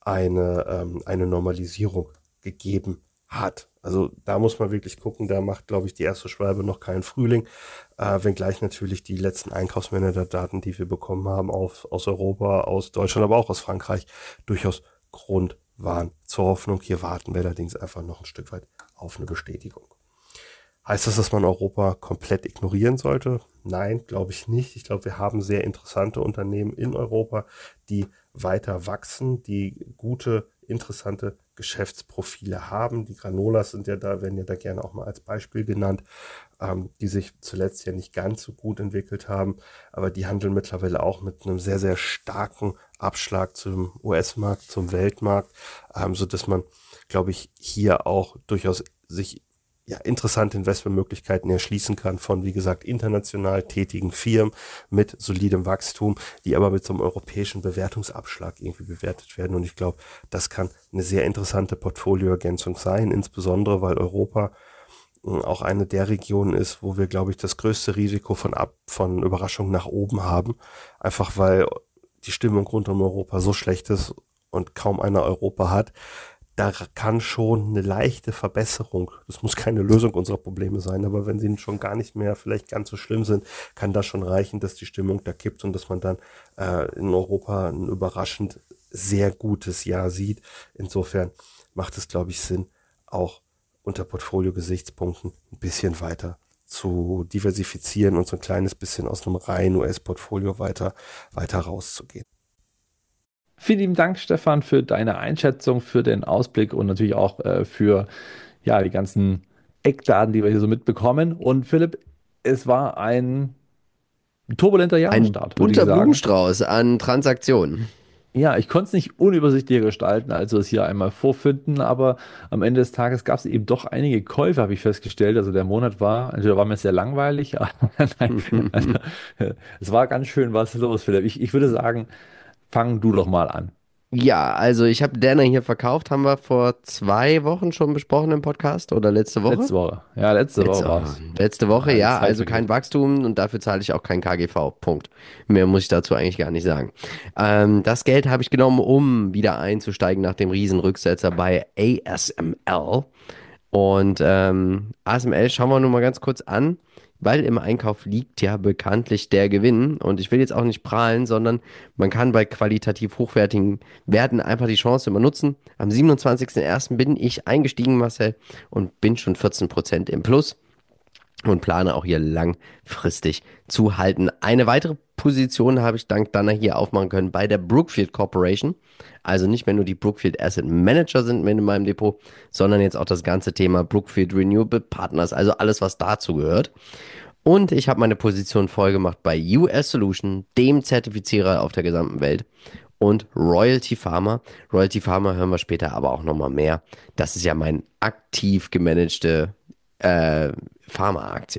eine Normalisierung gegeben hat. Also da muss man wirklich gucken, da macht, glaube ich, die erste Schwalbe noch keinen Frühling, wenngleich natürlich die letzten Einkaufsmanager-Daten, die wir bekommen haben aus Europa, aus Deutschland, aber auch aus Frankreich, durchaus Grund waren zur Hoffnung. Hier warten wir allerdings einfach noch ein Stück weit auf eine Bestätigung. Heißt das, dass man Europa komplett ignorieren sollte? Nein, glaube ich nicht. Ich glaube, wir haben sehr interessante Unternehmen in Europa, die weiter wachsen, die gute, interessante Geschäftsprofile haben. Die Granolas werden ja da gerne auch mal als Beispiel genannt, die sich zuletzt ja nicht ganz so gut entwickelt haben, aber die handeln mittlerweile auch mit einem sehr, sehr starken Abschlag zum US-Markt, zum Weltmarkt, sodass man, glaube ich, hier auch durchaus sich interessante Investmentmöglichkeiten erschließen kann von, wie gesagt, international tätigen Firmen mit solidem Wachstum, die aber mit so einem europäischen Bewertungsabschlag irgendwie bewertet werden. Und ich glaube, das kann eine sehr interessante Portfolioergänzung sein, insbesondere weil Europa auch eine der Regionen ist, wo wir, glaube ich, das größte Risiko von Überraschungen nach oben haben. Einfach weil die Stimmung rund um Europa so schlecht ist und kaum einer Europa hat. Da kann schon eine leichte Verbesserung, das muss keine Lösung unserer Probleme sein, aber wenn sie schon gar nicht mehr vielleicht ganz so schlimm sind, kann das schon reichen, dass die Stimmung da kippt und dass man dann in Europa ein überraschend sehr gutes Jahr sieht. Insofern macht es, glaube ich, Sinn, auch unter Portfolio-Gesichtspunkten ein bisschen weiter zu diversifizieren und so ein kleines bisschen aus einem reinen US-Portfolio weiter rauszugehen. Vielen lieben Dank, Stefan, für deine Einschätzung, für den Ausblick und natürlich auch für ja, die ganzen Eckdaten, die wir hier so mitbekommen. Und Philipp, es war ein turbulenter Ein Jahresstart, würde ich bunter sagen. Blumenstrauß an Transaktionen. Ja, ich konnte es nicht unübersichtlicher gestalten, also es hier einmal vorfinden, aber am Ende des Tages gab es eben doch einige Käufe, habe ich festgestellt. Also der Monat war, entweder war mir sehr langweilig, aber nein, also, es war ganz schön was los, Philipp. Ich würde sagen, fang du doch mal an. Ja, also ich habe Dana hier verkauft, haben wir vor 2 Wochen schon besprochen im Podcast oder letzte Woche? Letzte Woche. Ja, letzte Woche war es. Letzte Woche, Ja, die ja, Zeit also kein vergeht. Wachstum und dafür zahle ich auch kein KGV. Punkt. Mehr muss ich dazu eigentlich gar nicht sagen. Das Geld habe ich genommen, um wieder einzusteigen nach dem Riesenrücksetzer bei ASML. Und ASML schauen wir nur mal ganz kurz an, weil im Einkauf liegt ja bekanntlich der Gewinn. Und ich will jetzt auch nicht prahlen, sondern man kann bei qualitativ hochwertigen Werten einfach die Chance immer nutzen. Am 27.01. bin ich eingestiegen, Marcel, und bin schon 14% im Plus und plane auch hier langfristig zu halten. Eine weitere Position habe ich dank Dana hier aufmachen können bei der Brookfield Corporation. Also nicht mehr nur die Brookfield Asset Manager sind mit in meinem Depot, sondern jetzt auch das ganze Thema Brookfield Renewable Partners, also alles, was dazu gehört. Und ich habe meine Position voll gemacht bei US Solution, dem Zertifizierer auf der gesamten Welt. Und Royalty Pharma. Royalty Pharma hören wir später aber auch nochmal mehr. Das ist ja mein aktiv gemanagte äh, Pharmaaktie.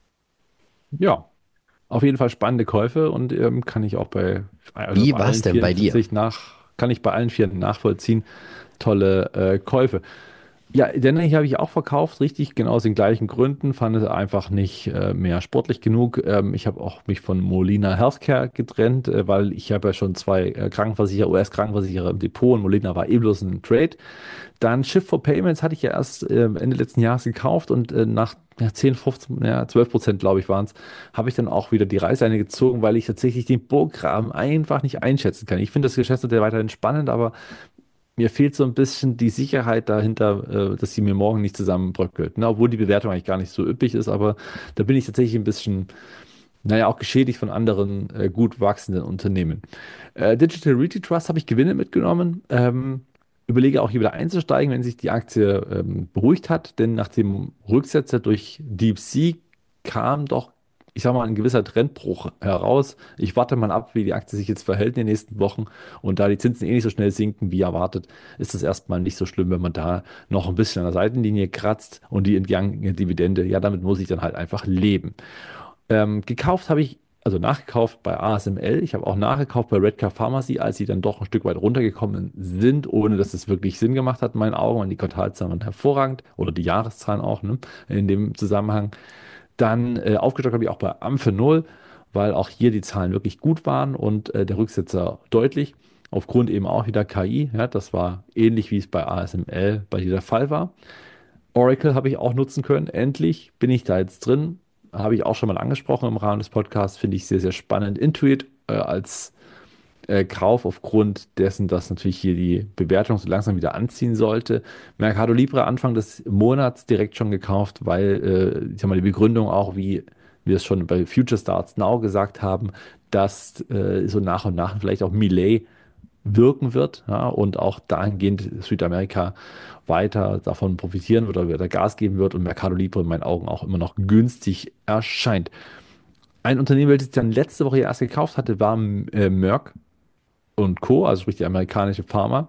Ja, auf jeden Fall spannende Käufe und kann ich auch also Wie bei war's allen denn bei Vieren dir? tatsächlich kann ich bei allen Vieren nachvollziehen. Tolle Käufe. Ja, den hier habe ich auch verkauft, richtig, genau aus den gleichen Gründen, fand es einfach nicht mehr sportlich genug. Ich habe auch mich von Molina Healthcare getrennt, weil ich habe ja schon zwei Krankenversicherer, US-Krankenversicherer im Depot und Molina war eh bloß ein Trade. Dann Shift for Payments hatte ich ja erst Ende letzten Jahres gekauft und nach ja, 10, 15, ja, 12%, glaube ich, waren es, habe ich dann auch wieder die Reißleine gezogen, weil ich tatsächlich den Burggraben einfach nicht einschätzen kann. Ich finde das Geschäftsmodell weiterhin spannend, aber mir fehlt so ein bisschen die Sicherheit dahinter, dass sie mir morgen nicht zusammenbröckelt. Ne? Obwohl die Bewertung eigentlich gar nicht so üppig ist, aber da bin ich tatsächlich ein bisschen, naja, auch geschädigt von anderen gut wachsenden Unternehmen. Digital Realty Trust habe ich Gewinne mitgenommen. Überlege auch hier wieder einzusteigen, wenn sich die Aktie beruhigt hat, denn nach dem Rücksetzer durch DeepSeek kam doch, ich sag mal, ein gewisser Trendbruch heraus. Ich warte mal ab, wie die Aktie sich jetzt verhält in den nächsten Wochen. Und da die Zinsen eh nicht so schnell sinken wie erwartet, ist es erstmal nicht so schlimm, wenn man da noch ein bisschen an der Seitenlinie kratzt und die entgangene Dividende, ja, damit muss ich dann halt einfach leben. Gekauft habe ich, also nachgekauft bei ASML. Ich habe auch nachgekauft bei Redcar Pharmacy, als sie dann doch ein Stück weit runtergekommen sind, ohne dass es wirklich Sinn gemacht hat in meinen Augen. Und die Quartalzahlen waren hervorragend oder die Jahreszahlen auch, ne, in dem Zusammenhang. Dann aufgestockt habe ich auch bei Amphenol, weil auch hier die Zahlen wirklich gut waren und der Rücksetzer deutlich. Aufgrund eben auch wieder KI. Ja, das war ähnlich wie es bei ASML bei dir der Fall war. Oracle habe ich auch nutzen können. Endlich bin ich da jetzt drin. Habe ich auch schon mal angesprochen im Rahmen des Podcasts. Finde ich sehr, sehr spannend. Intuit als Kauf aufgrund dessen, dass natürlich hier die Bewertung so langsam wieder anziehen sollte. Mercado Libre Anfang des Monats direkt schon gekauft, weil, ich sag mal, die Begründung auch, wie wir es schon bei Future Starts Now gesagt haben, dass so nach und nach vielleicht auch Milei wirken wird, ja, und auch dahingehend Südamerika weiter davon profitieren wird oder wieder Gas geben wird und Mercado Libre in meinen Augen auch immer noch günstig erscheint. Ein Unternehmen, welches ich dann letzte Woche erst gekauft hatte, war Merck und Co., also sprich die amerikanische Pharma.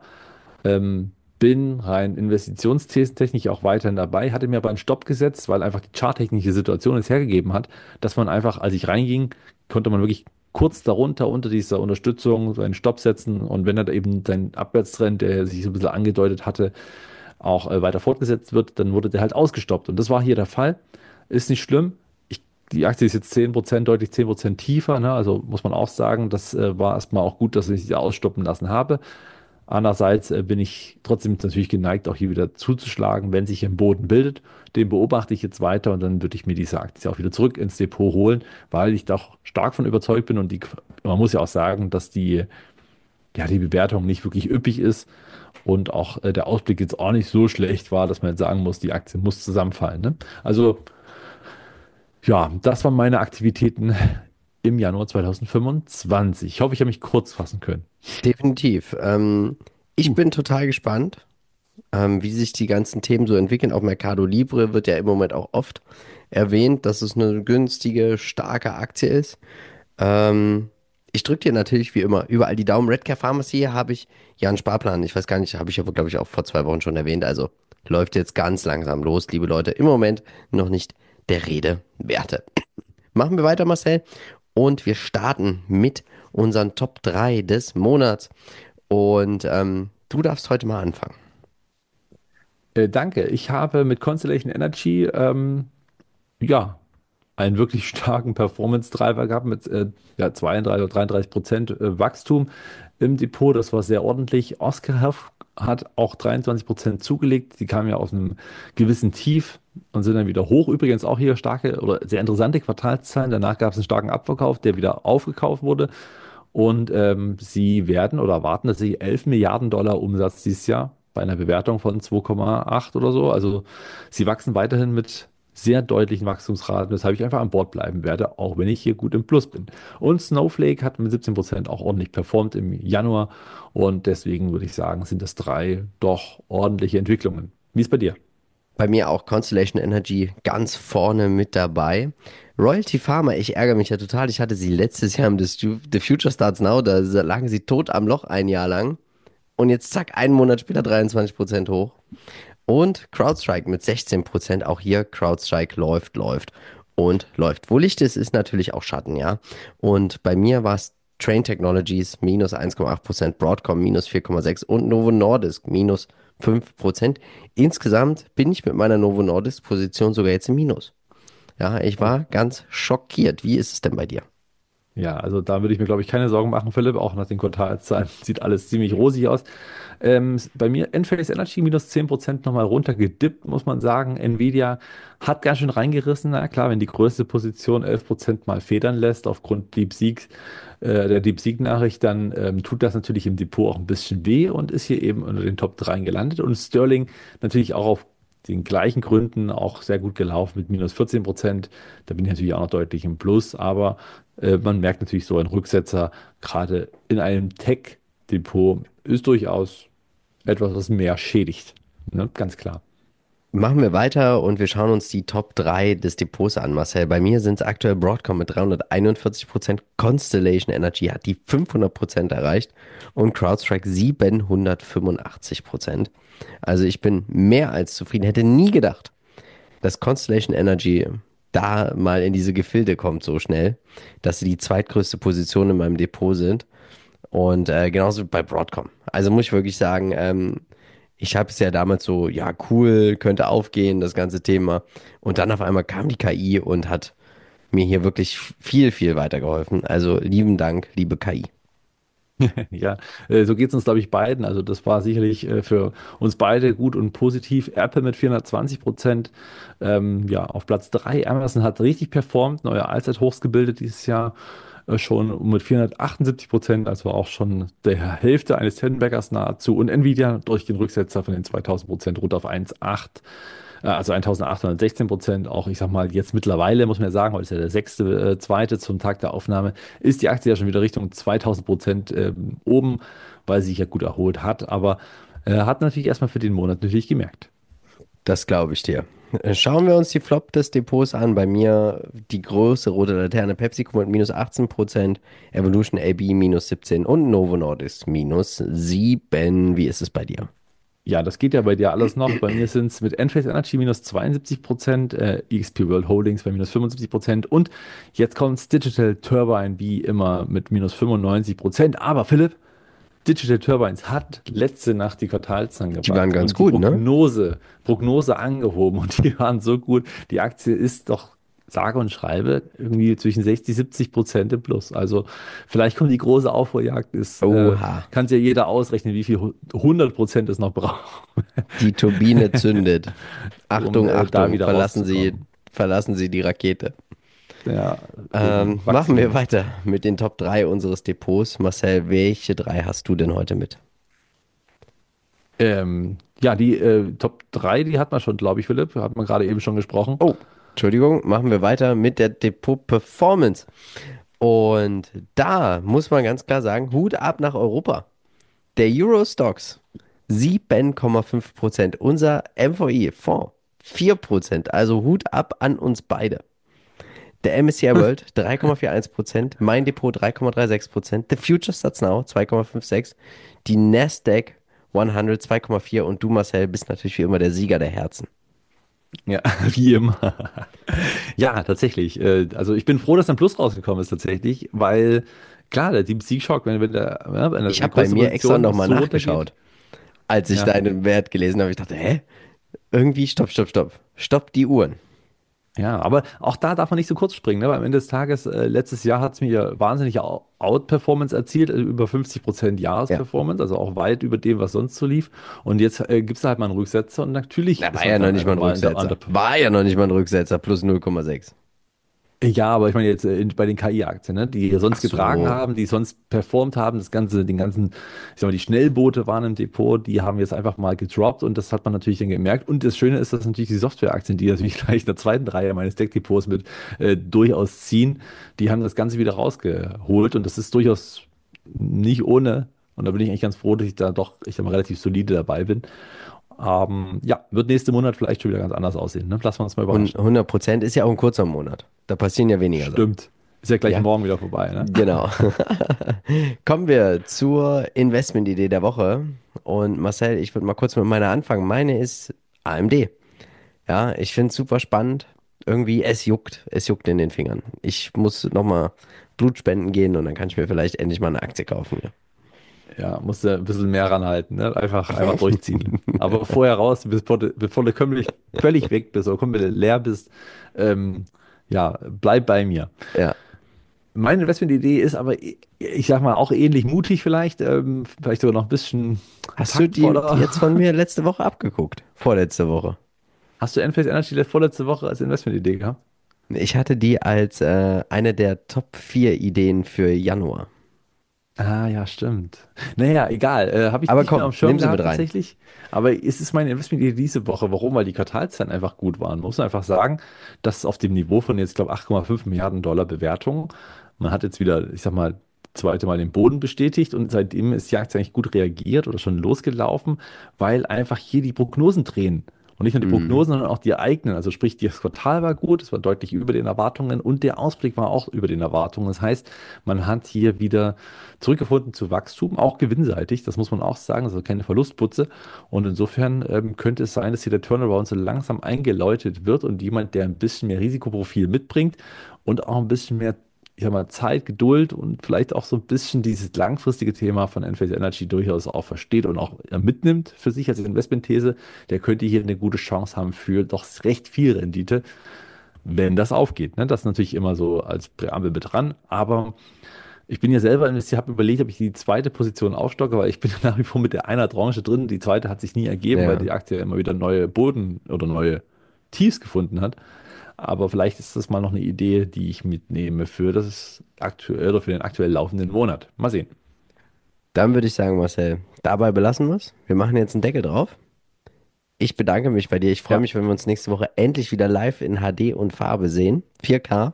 Bin rein investitionstechnisch auch weiterhin dabei, hatte mir aber einen Stopp gesetzt, weil einfach die charttechnische Situation es hergegeben hat, dass man einfach, als ich reinging, konnte man wirklich kurz darunter, unter dieser Unterstützung, so einen Stopp setzen und wenn er eben sein Abwärtstrend, der sich so ein bisschen angedeutet hatte, auch weiter fortgesetzt wird, dann wurde der halt ausgestoppt. Und das war hier der Fall. Ist nicht schlimm. Die Aktie ist jetzt 10%, deutlich 10% tiefer, ne? Also muss man auch sagen, das war erstmal auch gut, dass ich sie ausstoppen lassen habe. Andererseits bin ich trotzdem natürlich geneigt, auch hier wieder zuzuschlagen, wenn sich ein Boden bildet. Den beobachte ich jetzt weiter und dann würde ich mir diese Aktie auch wieder zurück ins Depot holen, weil ich doch stark von überzeugt bin und man muss ja auch sagen, dass ja, die Bewertung nicht wirklich üppig ist und auch der Ausblick jetzt auch nicht so schlecht war, dass man jetzt sagen muss, die Aktie muss zusammenfallen. Ne? Also ja, das waren meine Aktivitäten im Januar 2025. Ich hoffe, ich habe mich kurz fassen können. Definitiv. Ich bin total gespannt, wie sich die ganzen Themen so entwickeln. Auch Mercado Libre wird ja im Moment auch oft erwähnt, dass es eine günstige, starke Aktie ist. Ähm, Ich drücke dir natürlich wie immer überall die Daumen. Redcare Pharmacy habe ich ja einen Sparplan. Ich weiß gar nicht, habe ich aber, glaube ich, auch vor 2 Wochen schon erwähnt. Also läuft jetzt ganz langsam los, liebe Leute. Im Moment noch nicht der Rede werte. Machen wir weiter, Marcel. Und wir starten mit unseren Top 3 des Monats. Und du darfst heute mal anfangen. Danke. Ich habe mit Constellation Energy ja, einen wirklich starken Performance-Driver gehabt mit ja, 32 oder 33% Wachstum im Depot. Das war sehr ordentlich. Oscar Health hat auch 23% zugelegt. Die kamen ja aus einem gewissen Tief und sind dann wieder hoch. Übrigens auch hier starke oder sehr interessante Quartalszahlen. Danach gab es einen starken Abverkauf, der wieder aufgekauft wurde. Und sie werden oder erwarten, dass sie 11 Milliarden Dollar Umsatz dieses Jahr bei einer Bewertung von 2,8 oder so. Also sie wachsen weiterhin mit sehr deutlichen Wachstumsraten, weshalb ich einfach an Bord bleiben werde, auch wenn ich hier gut im Plus bin. Und Snowflake hat mit 17% auch ordentlich performt im Januar und deswegen würde ich sagen, sind das drei doch ordentliche Entwicklungen. Wie ist bei dir? Bei mir auch Constellation Energy ganz vorne mit dabei. Royalty Pharma, ich ärgere mich ja total. Ich hatte sie letztes Jahr im The Future Starts Now, da lagen sie tot am Loch ein Jahr lang. Und jetzt zack, einen Monat später 23% hoch. Und CrowdStrike mit 16%. Auch hier CrowdStrike läuft und läuft. Wo Licht ist, ist natürlich auch Schatten, ja. Und bei mir war es Train Technologies minus 1,8%, Broadcom minus 4,6% und Novo Nordisk minus 5%. Insgesamt bin ich mit meiner Novo Nordisk Position sogar jetzt im Minus. Ja, ich war ganz schockiert. Wie ist es denn bei dir? Ja, also da würde ich mir, glaube ich, keine Sorgen machen, Philipp. Auch nach den Quartalszahlen sieht alles ziemlich rosig aus. Bei mir Enphase Energy minus 10% nochmal runtergedippt, muss man sagen. Nvidia hat ganz schön reingerissen. Na klar, wenn die größte Position 11% mal federn lässt aufgrund der DeepSeek-Nachricht, dann tut das natürlich im Depot auch ein bisschen weh und ist hier eben unter den Top 3 gelandet. Und Sterling natürlich auch auf den gleichen Gründen auch sehr gut gelaufen mit minus 14%. Da bin ich natürlich auch noch deutlich im Plus, aber man merkt natürlich so ein Rücksetzer, gerade in einem Tech-Depot, ist durchaus etwas, was mehr schädigt. Ne? Ganz klar. Machen wir weiter und wir schauen uns die Top 3 des Depots an, Marcel. Bei mir sind es aktuell Broadcom mit 341%, Constellation Energy hat die 500% erreicht und CrowdStrike 785%. Also ich bin mehr als zufrieden, hätte nie gedacht, dass Constellation Energy da mal in diese Gefilde kommt so schnell, dass sie die zweitgrößte Position in meinem Depot sind. Und genauso bei Broadcom. Also muss ich wirklich sagen, ich habe es ja damals so, ja, cool, könnte aufgehen, das ganze Thema. Und dann auf einmal kam die KI und hat mir hier wirklich viel, viel weitergeholfen. Also lieben Dank, liebe KI. Ja, so geht es uns, glaube ich, beiden. Also das war sicherlich für uns beide gut und positiv. Apple mit 420%, ja, auf Platz 3. Amazon hat richtig performt, neue Allzeithochs gebildet dieses Jahr schon mit 478%, also auch schon der Hälfte eines Ten-Baggers nahezu. Und Nvidia durch den Rücksetzer von den 2000% runter auf 1,8. Also 1816%, auch ich sag mal, jetzt mittlerweile muss man ja sagen, heute ist ja der zweite zum Tag der Aufnahme, ist die Aktie ja schon wieder Richtung 2000% oben, weil sie sich ja gut erholt hat, aber hat natürlich erstmal für den Monat natürlich gemerkt. Das glaube ich dir. Schauen wir uns die Flop des Depots an. Bei mir die große rote Laterne PepsiCo mit minus 18%, Evolution AB minus 17% und Novo Nordisk minus 7%. Wie ist es bei dir? Ja, das geht ja bei dir alles noch. Bei mir sind es mit Enphase Energy minus 72%, XP World Holdings bei minus 75% und jetzt kommt Digital Turbine wie immer mit minus 95%. Aber Philipp, Digital Turbines hat letzte Nacht die Quartalszahlen Die waren gebracht ganz und die gut, ne? Prognose angehoben und die waren so gut. Die Aktie ist doch sage und schreibe irgendwie zwischen 60, 70% im Plus. Also vielleicht kommt die große Aufholjagd. Oha, Kann sich ja jeder ausrechnen, wie viel 100% es noch braucht, die Turbine zündet. um Achtung, da Achtung, wieder rauszukommen. verlassen Sie die Rakete. Ja, wegen Machen wir Wachstum. weiter mit den Top 3 unseres Depots. Marcel, welche drei hast du denn heute mit? Ja, die Top 3, die hat man schon, glaube ich, Philipp. Hat man gerade eben schon gesprochen. Oh, Entschuldigung, machen wir weiter mit der Depot Performance. Und da muss man ganz klar sagen, Hut ab nach Europa. Der Euro-Stocks 7,5%. Unser MVI-Fonds 4%. Also Hut ab an uns beide. Der MSCI World 3,41%. Mein Depot 3,36%. The Future Stats Now 2,56%. Die Nasdaq 100 2,4%. Und du, Marcel, bist natürlich wie immer der Sieger der Herzen. Ja, wie immer. Ja, tatsächlich. Also ich bin froh, dass ein Plus rausgekommen ist tatsächlich, weil klar, der Deep Sea Shock, wenn Ich habe bei mir extra nochmal nachgeschaut, als ich Ja. deinen Wert gelesen habe. Ich dachte, irgendwie stopp. Stopp die Uhren. Ja, aber auch da darf man nicht so kurz springen, ne? Weil am Ende des Tages, letztes Jahr hat es mir wahnsinnige Outperformance erzielt, also über 50% Ja. Jahresperformance, also auch weit über dem, was sonst so lief. Und jetzt gibt es halt mal einen Rücksetzer und natürlich Da ist war man ja noch dann nicht mal ein einfach in der Rücksetzer. War ja noch nicht mal ein Rücksetzer, plus 0,6. Ja, aber ich meine jetzt bei den KI-Aktien, ne, die sonst Ach so. getragen haben, die sonst performt haben, den ganzen, ich sag mal, die Schnellboote waren im Depot, die haben jetzt einfach mal gedroppt und das hat man natürlich dann gemerkt. Und das Schöne ist, dass natürlich die Softwareaktien, die natürlich gleich in der zweiten Reihe meines Deckdepots mit durchaus ziehen, die haben das Ganze wieder rausgeholt und das ist durchaus nicht ohne. Und da bin ich eigentlich ganz froh, dass ich sag mal, relativ solide dabei bin. Ja, wird nächsten Monat vielleicht schon wieder ganz anders aussehen. Ne? Lassen wir uns mal Und überraschen. 100% ist ja auch ein kurzer Monat. Da passieren ja weniger Sachen. Stimmt. Ist ja gleich Ja. morgen wieder vorbei, ne? Genau. Kommen wir zur Investmentidee der Woche. Und Marcel, ich würde mal kurz mit meiner anfangen. Meine ist AMD. Ja, ich finde es super spannend. Irgendwie, es juckt in den Fingern. Ich muss nochmal Blut spenden gehen und dann kann ich mir vielleicht endlich mal eine Aktie kaufen. Ja. Ja, musst du ein bisschen mehr ranhalten, ne? Einfach durchziehen. Aber vorher raus, bevor du völlig weg bist oder komplett leer bist, ja, bleib bei mir. Ja. Meine Investmentidee ist aber, ich sag mal, auch ähnlich mutig vielleicht, vielleicht sogar noch ein bisschen Hast du die taktvoller. jetzt von mir letzte Woche abgeguckt? Vorletzte Woche. Hast du Enphase Energy vorletzte Woche als Investmentidee gehabt? Ich hatte die als eine der Top 4 Ideen für Januar. Ah, ja, stimmt. Naja, egal. Habe ich Aber nicht komm, mehr am Schirm nimm sie gehabt mit rein. tatsächlich. Aber es ist meine Investmentidee diese Woche. Warum? Weil die Quartalszahlen einfach gut waren. Man muss einfach sagen, dass auf dem Niveau von jetzt, glaube ich, 8,5 Milliarden Dollar Bewertung, man hat jetzt wieder, ich sag mal, zweite Mal den Boden bestätigt und seitdem ist die Aktie eigentlich gut reagiert oder schon losgelaufen, weil einfach hier die Prognosen drehen. Und nicht nur die Mhm. Prognosen, sondern auch die eigenen. Also sprich, das Quartal war gut, es war deutlich über den Erwartungen und der Ausblick war auch über den Erwartungen. Das heißt, man hat hier wieder zurückgefunden zu Wachstum, auch gewinnseitig, das muss man auch sagen, also keine Verlustputze. Und insofern könnte es sein, dass hier der Turnaround so langsam eingeläutet wird und jemand, der ein bisschen mehr Risikoprofil mitbringt und auch ein bisschen mehr, ich sag mal, Zeit, Geduld und vielleicht auch so ein bisschen dieses langfristige Thema von Enphase Energy durchaus auch versteht und auch mitnimmt für sich als Investmentthese, der könnte hier eine gute Chance haben für doch recht viel Rendite, wenn das aufgeht. Ne? Das ist natürlich immer so als Präambel mit dran, aber ich bin ja selber investiert, habe überlegt, ob ich die zweite Position aufstocke, weil ich bin nach wie vor mit der einer Tranche drin. Die zweite hat sich nie ergeben, Ja. weil die Aktie immer wieder neue Boden oder neue Tiefs gefunden hat. Aber vielleicht ist das mal noch eine Idee, die ich mitnehme für das aktuell oder für den aktuell laufenden Monat. Mal sehen. Dann würde ich sagen, Marcel, dabei belassen wir es. Wir machen jetzt einen Deckel drauf. Ich bedanke mich bei dir. Ich freue Ja. mich, wenn wir uns nächste Woche endlich wieder live in HD und Farbe sehen. 4K.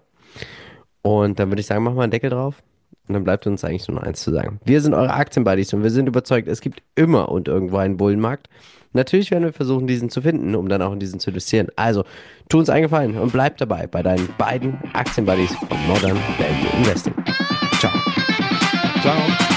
Und dann würde ich sagen, machen wir einen Deckel drauf. Und dann bleibt uns eigentlich nur noch eins zu sagen. Wir sind eure Aktienbuddies und wir sind überzeugt, es gibt immer und irgendwo einen Bullenmarkt. Natürlich werden wir versuchen, diesen zu finden, um dann auch in diesen zu investieren. Also, tu uns einen Gefallen und bleib dabei bei deinen beiden Aktienbuddies von Modern Value Investing. Ciao. Ciao.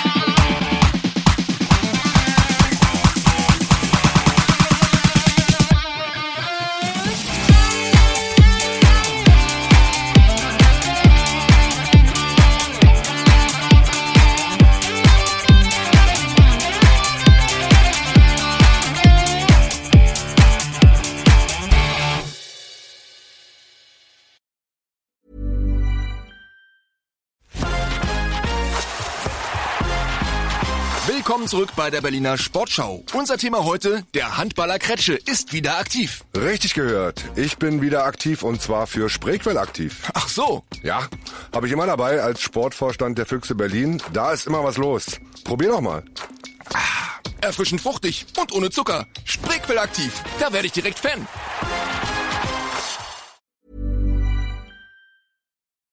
Willkommen zurück bei der Berliner Sportschau. Unser Thema heute, der Handballer Kretsche ist wieder aktiv. Richtig gehört. Ich bin wieder aktiv und zwar für Spreequell aktiv. Ach so. Ja, habe ich immer dabei als Sportvorstand der Füchse Berlin. Da ist immer was los. Probier doch mal. Erfrischend fruchtig und ohne Zucker. Spreequell aktiv. Da werde ich direkt Fan.